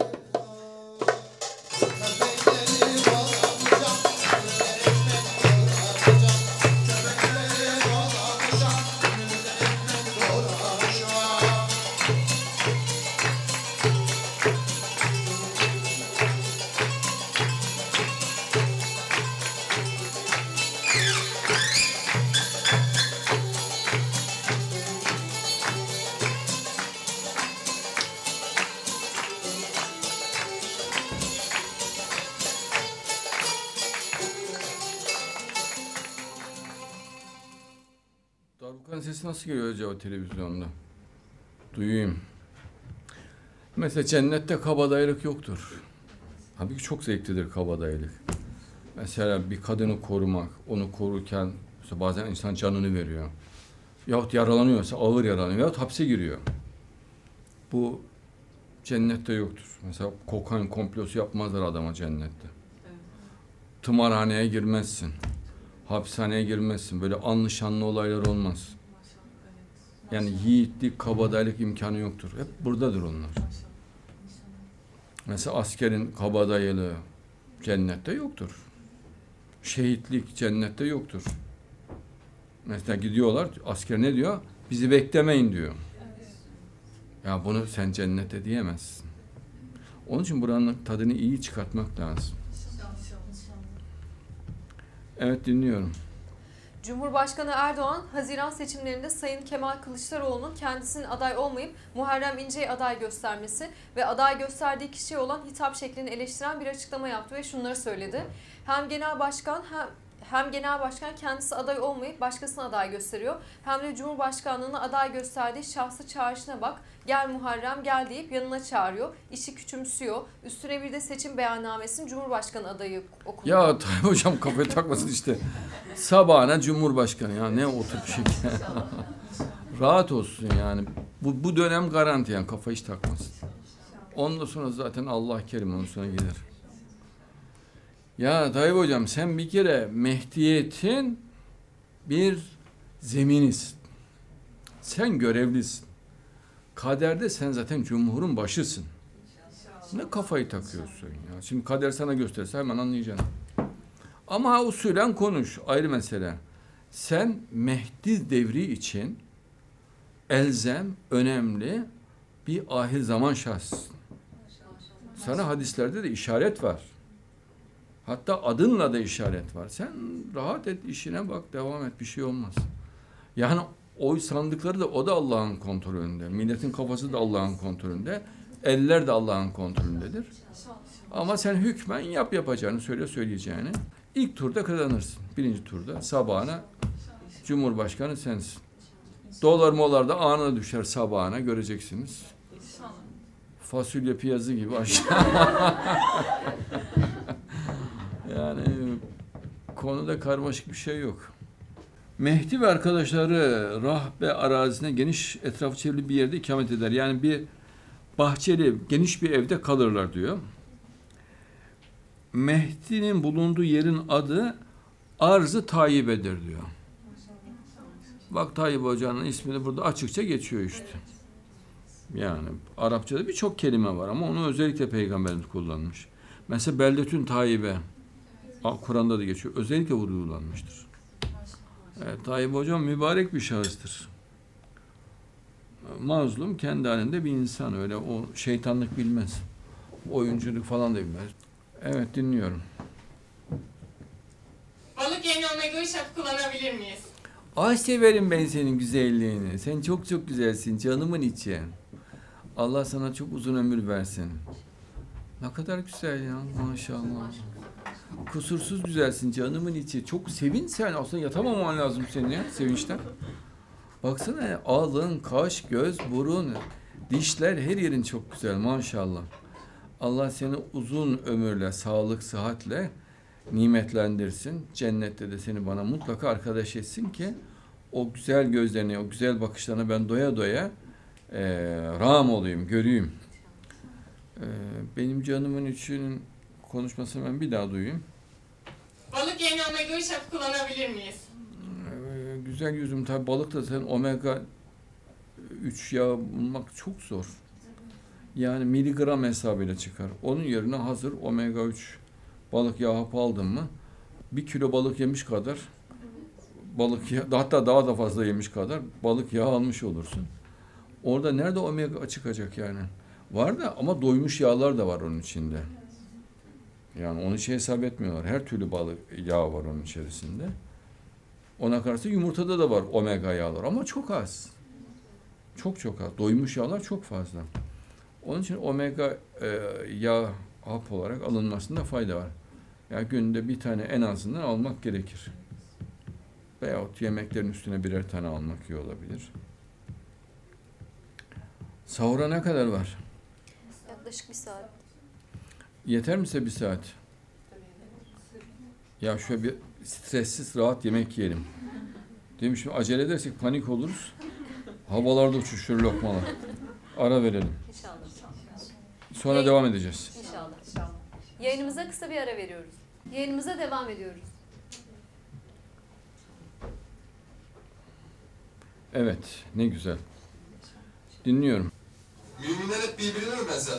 Köpekleri bağlamışam, ekmek doğrayacağım. Köpekleri bağlamışam. Darbukanın sesi nasıl geliyor acaba televizyonda? Duyayım. Mesela cennette kabadayılık yoktur. Halbuki çok zevklidir kabadayılık. Mesela bir kadını korumak, onu korurken işte bazen insan canını veriyor. Yahut yaralanıyorsa ağır yaralanıyor yahut hapse giriyor. Bu cennette yoktur. Mesela kokain komplosu yapmazlar adama cennette. Tımarhaneye girmezsin. Hapishaneye girmezsin. Böyle anlı şanlı olaylar olmaz. Yani yiğitlik, kabadayılık imkanı yoktur. Hep buradadır onlar. Mesela askerin kabadayılığı cennette yoktur. Şehitlik cennette yoktur. Mesela gidiyorlar, asker ne diyor? Bizi beklemeyin diyor. Ya bunu sen cennette diyemezsin. Onun için buranın tadını iyi çıkartmak lazım. Evet, dinliyorum. Cumhurbaşkanı Erdoğan, Haziran seçimlerinde Sayın Kemal Kılıçdaroğlu'nun kendisinin aday olmayıp Muharrem İnce'yi aday göstermesi ve aday gösterdiği kişiye olan hitap şeklini eleştiren bir açıklama yaptı ve şunları söyledi. Hem genel başkan hem Hem genel başkan kendisi aday olmayıp başkasına aday gösteriyor. Hem de Cumhurbaşkanlığına aday gösterdiği şahsı çağrışına bak, gel Muharrem gel deyip yanına çağırıyor. İşi küçümsüyor. Üstüne bir de seçim beyannamesinin Cumhurbaşkanı adayı okunuyor. Ya Tayyip hocam kafayı takmasın işte. Sabahına Cumhurbaşkanı ya ne oturup şey. Rahat olsun yani. Bu, bu dönem garanti yani kafa hiç takmasın. Ondan sonra zaten Allah kerim ondan sonra gelir. Ya Tayyip hocam sen bir kere Mehdiyet'in bir zeminisin. Sen görevlisin. Kaderde sen zaten cumhurun başısın. Ne kafayı takıyorsun ya? Şimdi kader sana gösterse hemen anlayacaksın. Ama usulen konuş, ayrı mesele. Sen Mehdi devri için elzem, önemli bir ahir zaman şahsısın. Sana hadislerde de işaret var. Hatta adınla da işaret var. Sen rahat et, işine bak, devam et, bir şey olmaz. Yani oy sandıkları da o da Allah'ın kontrolünde. Milletin kafası da Allah'ın kontrolünde. Eller de Allah'ın kontrolündedir. Ama sen hükmen yap yapacağını, söyle söyleyeceğini. İlk turda kazanırsın. Birinci turda sabahına Cumhurbaşkanı sensin. Dolar molar da anına düşer sabahına, göreceksiniz. Fasulye piyazı gibi aşağı. Yani konuda karmaşık bir şey yok. Mehdi ve arkadaşları rahbe arazisine geniş etrafı çevrili bir yerde ikamet eder. Yani bir bahçeli geniş bir evde kalırlar diyor. Mehdi'nin bulunduğu yerin adı Arz-ı Tayyibe'dir diyor. Bak Tayyip Hoca'nın ismi de burada açıkça geçiyor işte. Yani Arapçada birçok kelime var ama onu özellikle Peygamberimiz kullanmış. Mesela Beldetün Tayyibe Kur'an'da da geçiyor. Özellikle vurgulanmıştır. Evet, Tayyip Hocam mübarek bir şahıstır. Mazlum, kendi halinde bir insan. Öyle o şeytanlık bilmez. Oyunculuk falan da bilmez. Evet, dinliyorum. Balık yerine omega üç hapı kullanabilir miyiz? Ay severim ben senin güzelliğini. Sen çok çok güzelsin canımın içi. Allah sana çok uzun ömür versin. Ne kadar güzel ya maşallah. Kusursuz güzelsin canımın içi. Çok sevin sen. Aslında yatamaman lazım senin ya sevinçten. Baksana alın, kaş, göz, burun, dişler her yerin çok güzel maşallah. Allah seni uzun ömürle, sağlık, sıhhatle nimetlendirsin. Cennette de seni bana mutlaka arkadaş etsin ki o güzel gözlerine, o güzel bakışlarına ben doya doya e, rağm olayım, göreyim. E, benim canımın için konuşmasını ben bir daha duyayım. Balık yerine omega üç hapı kullanabilir miyiz? Ee, güzel yüzüm, tabi balık da sen omega üç yağı bulmak çok zor. Yani miligram hesabıyla çıkar. Onun yerine hazır omega üç balık yağı hapı aldın mı bir kilo balık yemiş kadar balık yağı, hatta daha da fazla yemiş kadar balık yağı almış olursun. Orada nerede omega çıkacak yani? Var da ama doymuş yağlar da var onun içinde. Yani onu hiç hesap etmiyorlar. Her türlü balık yağı var onun içerisinde. Ona karşı yumurtada da var omega yağlar ama çok az. Çok çok az. Doymuş yağlar çok fazla. Onun için omega e, yağ hap olarak alınmasında fayda var. Yani günde bir tane en azından almak gerekir. Veyahut yemeklerin üstüne birer tane almak iyi olabilir. Sahura ne kadar var? Yaklaşık bir saat. Yeter mi size bir saat? Ya şöyle bir stressiz, rahat yemek yiyelim. Demiş mi acele edersek panik oluruz. Havalarda uçuşur lokmalar. Ara verelim. İnşallah. Sonra Yayın- devam edeceğiz. İnşallah. Yayınımıza kısa bir ara veriyoruz. Yayınımıza devam ediyoruz. Evet, ne güzel. Dinliyorum. Müminler hep birbirine mi benzer?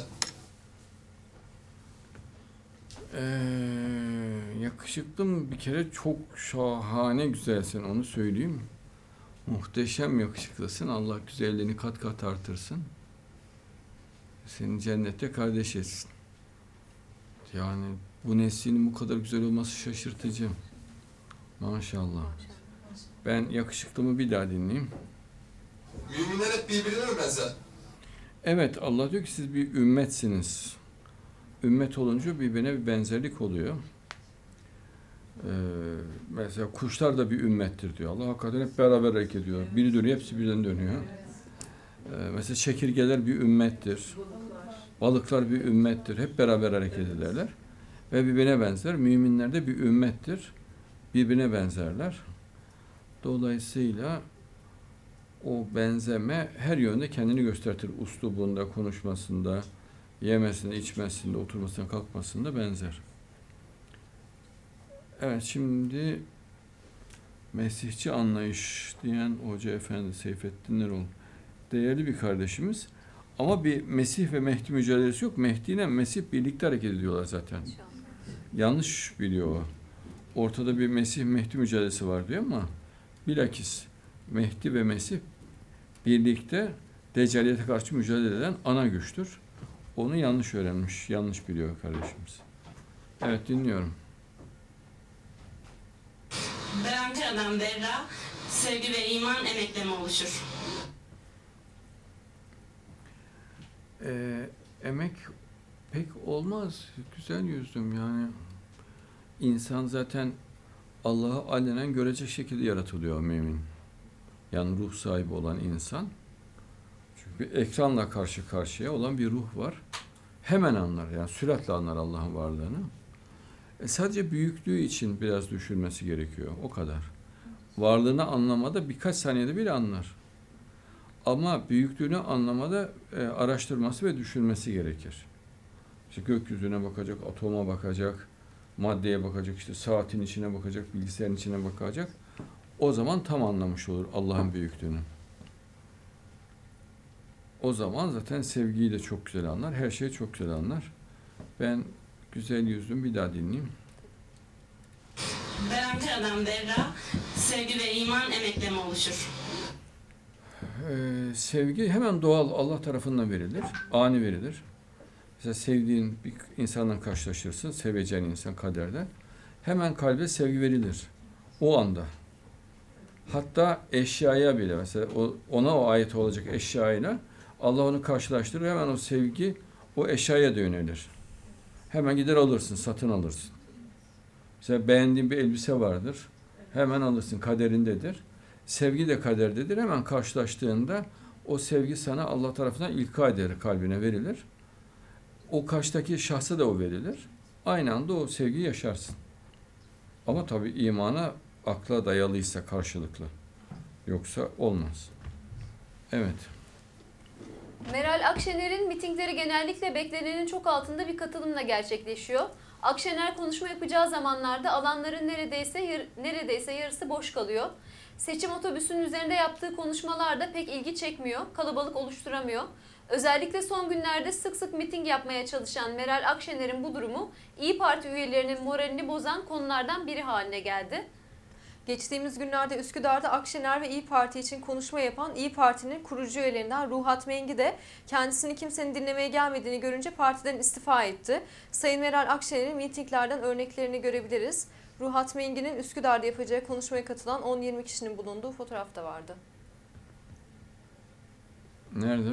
Ee, yakışıklı mı? Bir kere çok şahane güzelsin, onu söyleyeyim. Muhteşem yakışıklısın. Allah güzelliğini kat kat artırsın. Seni cennette kardeş etsin. Yani bu neslinin bu kadar güzel olması şaşırtıcı. Maşallah. Ben yakışıklımı bir daha dinleyeyim. Müminler hep birbirine mi benzer? Evet, Allah diyor ki siz bir ümmetsiniz. Ümmet olunca birbirine bir benzerlik oluyor. Ee, mesela kuşlar da bir ümmettir diyor. Allah hakikaten hep beraber hareket ediyor. Biri dönüyor, hepsi birden dönüyor. Ee, mesela çekirgeler bir ümmettir. Balıklar bir ümmettir. Hep beraber hareket ederler. Ve birbirine benzer. Müminler de bir ümmettir. Birbirine benzerler. Dolayısıyla o benzeme her yönde kendini gösterir. Uslubunda, konuşmasında, yemesinde, içmesinde, oturmasında, kalkmasında benzer. Evet, şimdi Mesihçi anlayış diyen Hoca Efendi Seyfettin Eroğlu değerli bir kardeşimiz. Ama bir Mesih ve Mehdi mücadelesi yok. Mehdi ile Mesih birlikte hareket ediyorlar zaten. Yanlış biliyor o. Ortada bir Mesih Mehdi mücadelesi var diyor ama bilakis Mehdi ve Mesih birlikte Deccaliyete karşı mücadele eden ana güçtür. Onu yanlış öğrenmiş, yanlış biliyor kardeşimiz. Evet, dinliyorum. Ben Ankara'dan Berra, sevgi ve iman emekle mi oluşur? Ee, emek pek olmaz. Güzel yüzdüm yani. İnsan zaten Allah'ı alenen görecek şekilde yaratılıyor mümin. Yani ruh sahibi olan insan. Çünkü ekranla karşı karşıya olan bir ruh var. Hemen anlar, yani süratle anlar Allah'ın varlığını. E sadece büyüklüğü için biraz düşürmesi gerekiyor, o kadar. Varlığını anlamada birkaç saniyede bile anlar. Ama büyüklüğünü anlamada e, araştırması ve düşünmesi gerekir. İşte gökyüzüne bakacak, atoma bakacak, maddeye bakacak, işte saatin içine bakacak, bilgisayarın içine bakacak. O zaman tam anlamış olur Allah'ın büyüklüğünü. O zaman zaten sevgiyi de çok güzel anlar, her şeyi çok güzel anlar. Ben güzel yüzlüm, bir daha dinleyeyim. Ben Ankara'dan Berra, sevgi ve iman emekle mi oluşur? Ee, sevgi hemen doğal Allah tarafından verilir, ani verilir. Mesela sevdiğin bir insanla karşılaşırsın, seveceğin insan kaderde. Hemen kalbe sevgi verilir. O anda. Hatta eşyaya bile, mesela o, ona o ait olacak eşyayla Allah onu karşılaştırır, hemen o sevgi o eşyaya da yönelir. Hemen gider alırsın, satın alırsın. Mesela beğendiğin bir elbise vardır, hemen alırsın, kaderindedir. Sevgi de kaderdedir, hemen karşılaştığında o sevgi sana Allah tarafından ilka eder, kalbine verilir. O karşıdaki şahsa da o verilir. Aynı anda o sevgiyi yaşarsın. Ama tabii imana, akla dayalıysa karşılıklı. Yoksa olmaz. Evet. Meral Akşener'in mitingleri genellikle beklenenin çok altında bir katılımla gerçekleşiyor. Akşener konuşma yapacağı zamanlarda alanların neredeyse yar- neredeyse yarısı boş kalıyor. Seçim otobüsünün üzerinde yaptığı konuşmalar da pek ilgi çekmiyor, kalabalık oluşturamıyor. Özellikle son günlerde sık sık miting yapmaya çalışan Meral Akşener'in bu durumu İYİ Parti üyelerinin moralini bozan konulardan biri haline geldi. Geçtiğimiz günlerde Üsküdar'da Akşener ve İYİ Parti için konuşma yapan İYİ Parti'nin kurucu üyelerinden Ruhat Mengi de kendisini kimsenin dinlemeye gelmediğini görünce partiden istifa etti. Sayın Meral Akşener'in mitinglerden örneklerini görebiliriz. Ruhat Mengi'nin Üsküdar'da yapacağı konuşmaya katılan on yirmi kişinin bulunduğu fotoğrafta vardı. Nerede?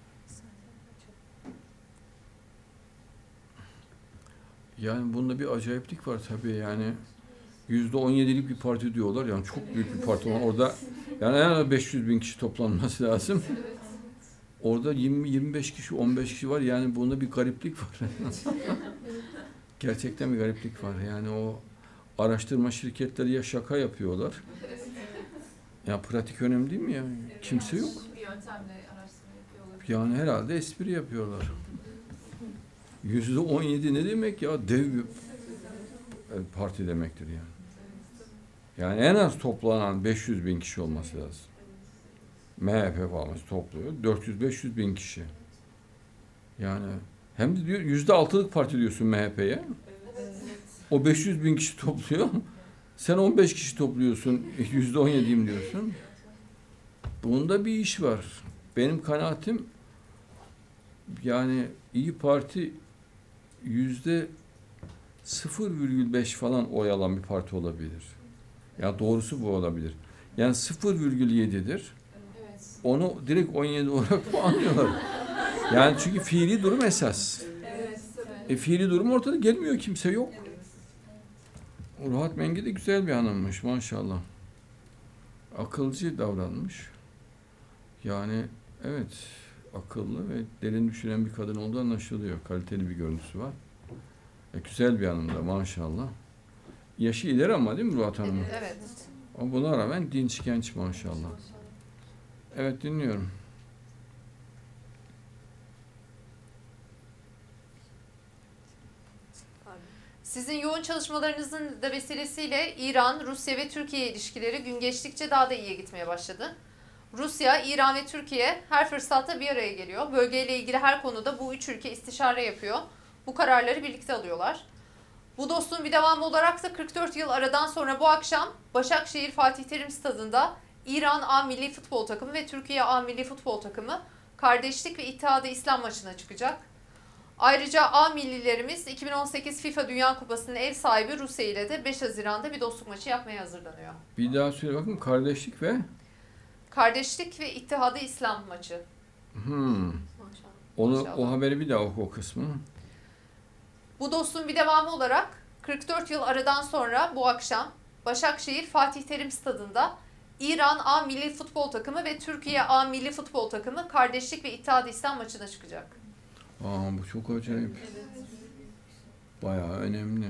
Yani bunda bir acayiplik var tabii, yani yüzde on yedilik bir parti diyorlar, yani çok büyük bir parti var orada, yani en az beş yüz bin kişi toplanması lazım. Orada yirmi yirmi beş kişi, on beş kişi var, yani bunda bir gariplik var. Gerçekten bir gariplik var, yani o Araştırma şirketleri ya şaka yapıyorlar. Ya pratik önemli değil mi ya? Kimse yok. Bir yöntemle araştırma yapıyorlar. Yani herhalde espri yapıyorlar. Yüzde on yedi ne demek ya? Dev bir parti demektir yani. Yani en az toplanan beş yüz bin kişi olması lazım. M H P falan topluyor. dört yüz beş yüz bin kişi. Yani hem de diyor yüzde altılık parti diyorsun M H P'ye. O beş yüz bin kişi topluyor. Sen on beş kişi topluyorsun. yüzde on yediyim diyorsun. Bunda bir iş var. Benim kanaatim yani İyi Parti yüzde sıfır virgül beş falan oy alan bir parti olabilir. Ya doğrusu bu olabilir. Yani sıfır virgül yedidir. Onu direkt on yedi olarak puanlıyorlar. Yani çünkü fiili durum esas. E fiili durum ortada gelmiyor, kimse yok. Ruhat Mengi de güzel bir hanımmış maşallah. Akılcı davranmış. Yani evet, akıllı ve derin düşünen bir kadın olduğu anlaşılıyor. Kaliteli bir görüntüsü var. E, güzel bir hanım da maşallah. Yaşı ileri ama değil mi Ruhat Hanım'ın? Evet. Ama buna rağmen dinç genç maşallah. Evet, dinliyorum. Sizin yoğun çalışmalarınızın da vesilesiyle İran, Rusya ve Türkiye ilişkileri gün geçtikçe daha da iyiye gitmeye başladı. Rusya, İran ve Türkiye her fırsatta bir araya geliyor. Bölgeyle ilgili her konuda bu üç ülke istişare yapıyor. Bu kararları birlikte alıyorlar. Bu dostluğun bir devamı olarak da kırk dört yıl aradan sonra bu akşam Başakşehir Fatih Terim Stadı'nda İran A Milli Futbol Takımı ve Türkiye A Milli Futbol Takımı Kardeşlik ve İttihadı İslam maçına çıkacak. Ayrıca A millilerimiz iki bin on sekiz FIFA Dünya Kupası'nın ev sahibi Rusya ile de beş Haziran'da bir dostluk maçı yapmaya hazırlanıyor. Bir daha söyle bakın, kardeşlik ve? Kardeşlik ve İttihadı İslam maçı. Hmm. Onu, o haberi bir daha oku, o kısmı. Bu dostluğun bir devamı olarak kırk dört yıl aradan sonra bu akşam Başakşehir Fatih Terim Stadı'nda İran A Milli Futbol Takımı ve Türkiye A Milli Futbol Takımı Kardeşlik ve İttihadı İslam maçına çıkacak. Aa, bu çok acayip. Bayağı önemli.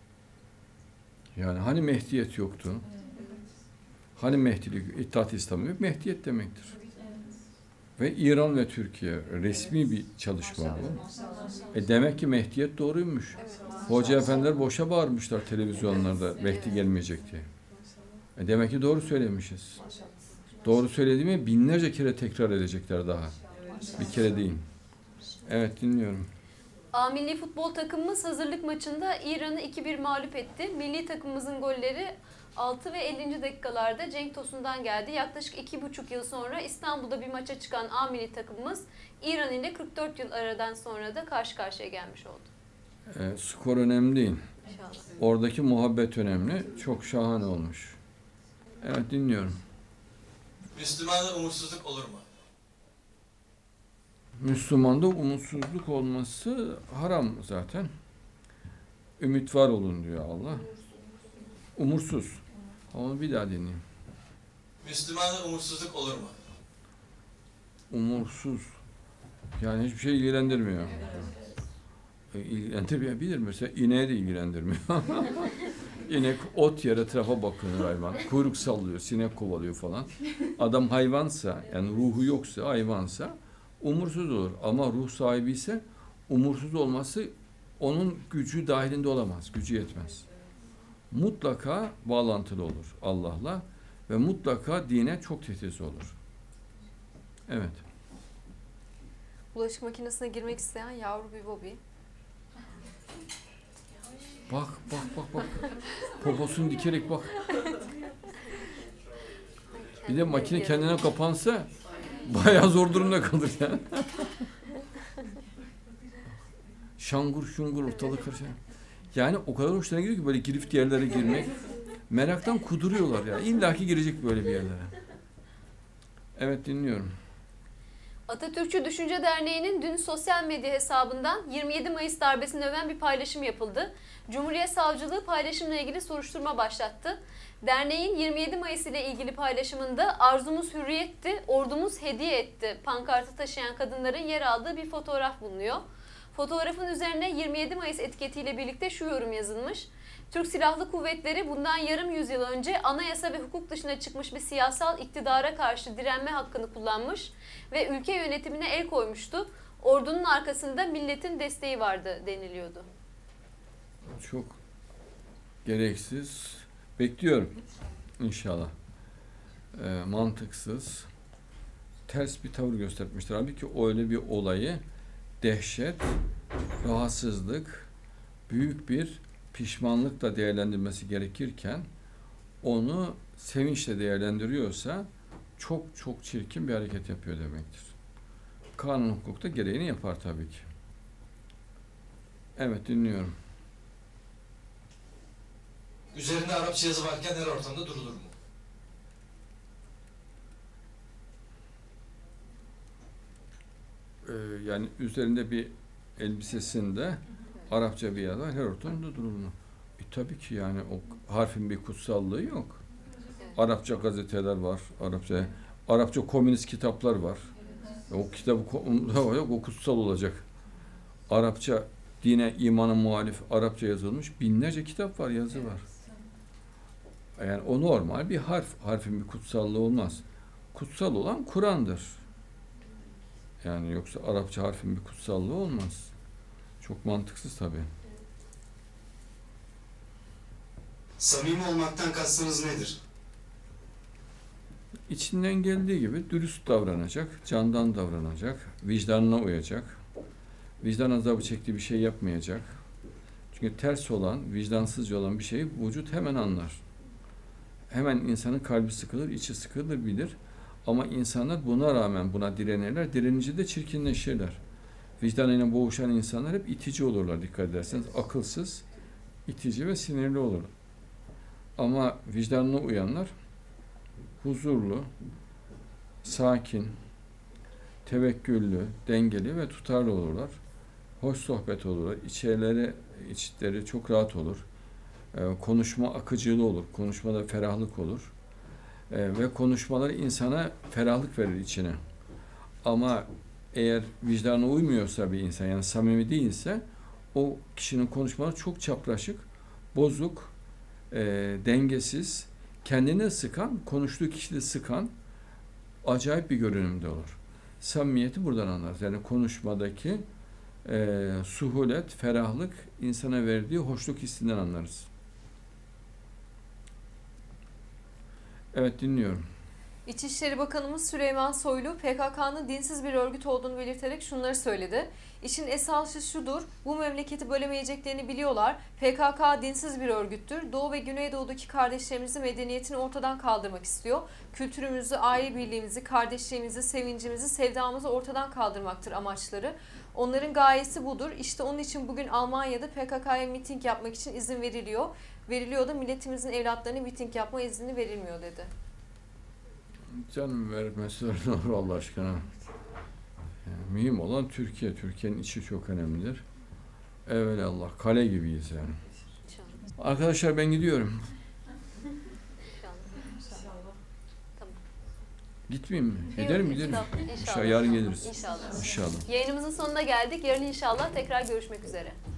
Yani hani Mehdiyet yoktu? Hani Mehdilik, İttihat İslamı yok, Mehdiyet demektir. Ve İran ve Türkiye resmi bir çalışma bu. E demek ki Mehdiyet doğruymuş. Hoca efendiler boşa bağırmışlar televizyonlarda Mehdi gelmeyecek diye. E demek ki doğru söylemişiz. Doğru söylediğimi binlerce kere tekrar edecekler daha. Bir kere değil. Evet, dinliyorum. A Milli Futbol takımımız hazırlık maçında İran'ı iki bir mağlup etti. Milli takımımızın golleri altı ve ellinci dakikalarda Cenk Tosun'dan geldi. Yaklaşık iki buçuk yıl sonra İstanbul'da bir maça çıkan A Milli takımımız İran ile kırk dört yıl aradan sonra da karşı karşıya gelmiş oldu. E, skor önemli değil. İnşallah. Oradaki muhabbet önemli. Çok şahane olmuş. Evet, dinliyorum. Müslümanda umutsuzluk olur mu? Müslümanda umutsuzluk olması haram zaten. Ümit var olun diyor Allah. Umursuz. Onu bir daha dinleyeyim. Müslümanda umutsuzluk olur mu? Umursuz. Yani hiçbir şey ilgilendirmiyor. E, ilgilendirmeyebilir. Mesela ineği de ilgilendirmiyor. İnek ot yer, etrafa bakıyor hayvan. Kuyruk sallıyor, sinek kovalıyor falan. Adam hayvansa, yani ruhu yoksa, hayvansa umursuz olur. Ama ruh sahibi ise umursuz olması onun gücü dahilinde olamaz. Gücü yetmez. Mutlaka bağlantılı olur Allah'la ve mutlaka dine çok titiz olur. Evet. Bulaşık makinesine girmek isteyen yavru bir Bobby. Bak, bak, bak, bak. Poposunu dikerek bak. Bir de makine kendine kapansa bayağı zor durumda kalır yani. Şangur şungur ortalık karışıyor. Yani o kadar hoşlarına gidiyor ki böyle girift yerlere girmek. Meraktan kuduruyorlar ya. İlla ki girecek böyle bir yerlere. Evet, dinliyorum. Atatürkçü Düşünce Derneği'nin dün sosyal medya hesabından yirmi yedi Mayıs darbesini öven bir paylaşım yapıldı. Cumhuriyet Savcılığı paylaşımla ilgili soruşturma başlattı. Derneğin yirmi yedi Mayıs ile ilgili paylaşımında "Arzumuz hürriyetti, ordumuz hediye etti" pankartı taşıyan kadınların yer aldığı bir fotoğraf bulunuyor. Fotoğrafın üzerine yirmi yedi Mayıs etiketiyle birlikte şu yorum yazılmış. Türk Silahlı Kuvvetleri bundan yarım yüzyıl önce anayasa ve hukuk dışına çıkmış bir siyasal iktidara karşı direnme hakkını kullanmış ve ülke yönetimine el koymuştu. Ordunun arkasında milletin desteği vardı deniliyordu. Çok gereksiz. Bekliyorum inşallah. E, mantıksız, ters bir tavır göstermiştir. Halbuki öyle bir olayı dehşet, rahatsızlık, büyük bir pişmanlıkla değerlendirmesi gerekirken onu sevinçle değerlendiriyorsa çok çok çirkin bir hareket yapıyor demektir. Kanun hukukta gereğini yapar tabii ki. Evet, dinliyorum. Üzerinde Arapça yazı varken her ortamda durulur mu? Ee, yani üzerinde bir elbisesinde Arapça bir yazı var, her ortamda durur mu? E, tabii ki yani o harfin bir kutsallığı yok. Arapça gazeteler var, Arapça Arapça komünist kitaplar var. E, o kitabı yok, o kutsal olacak. Arapça dine, imana muhalif Arapça yazılmış binlerce kitap var, yazı var. Yani o normal bir harf, harfin bir kutsallığı olmaz. Kutsal olan Kur'an'dır. Yani yoksa Arapça harfin bir kutsallığı olmaz. Çok mantıksız tabii. Samimi olmaktan kastınız nedir? İçinden geldiği gibi dürüst davranacak, candan davranacak, vicdanına uyacak, vicdan azabı çektiği bir şey yapmayacak. Çünkü ters olan, vicdansızca olan bir şeyi vücut hemen anlar. Hemen insanın kalbi sıkılır, içi sıkılır, bilir. Ama insanlar buna rağmen buna direnirler, direnince de çirkinleşirler. Vicdanıyla boğuşan insanlar hep itici olurlar, dikkat ederseniz. Akılsız, itici ve sinirli olur. Ama vicdanına uyanlar huzurlu, sakin, tevekküllü, dengeli ve tutarlı olurlar. Hoş sohbet olurlar. İçerileri, içleri çok rahat olur. Ee, konuşma akıcılığı olur. Konuşmada ferahlık olur. Ee, ve konuşmalar insana ferahlık verir içine. Ama eğer vicdanına uymuyorsa bir insan, yani samimi değilse, o kişinin konuşmaları çok çapraşık, bozuk, e, dengesiz, kendini sıkan, konuştuğu kişiyi sıkan acayip bir görünümde olur. Samimiyeti buradan anlarız. Yani konuşmadaki e, suhulet, ferahlık, insana verdiği hoşluk hissinden anlarız. Evet, dinliyorum. İçişleri Bakanımız Süleyman Soylu, P K K'nın dinsiz bir örgüt olduğunu belirterek şunları söyledi. İşin esası şudur, bu memleketi bölemeyeceklerini biliyorlar. P K K dinsiz bir örgüttür. Doğu ve Güneydoğu'daki kardeşlerimizi, medeniyetini ortadan kaldırmak istiyor. Kültürümüzü, aile birliğimizi, kardeşliğimizi, sevincimizi, sevdamızı ortadan kaldırmaktır amaçları. Onların gayesi budur. İşte onun için bugün Almanya'da P K K'ya miting yapmak için izin veriliyor. Veriliyor da milletimizin evlatlarına miting yapma izni verilmiyor dedi. Canım vermesi olur Allah aşkına. Yani mühim olan Türkiye. Türkiye'nin içi çok önemlidir. Evelallah. Kale gibiyiz yani. Arkadaşlar ben gidiyorum. Gitmeyeyim mi? Giderim giderim. İnşallah. İnşallah yarın geliriz. İnşallah. İnşallah. Yayınımızın sonuna geldik. Yarın inşallah tekrar görüşmek üzere.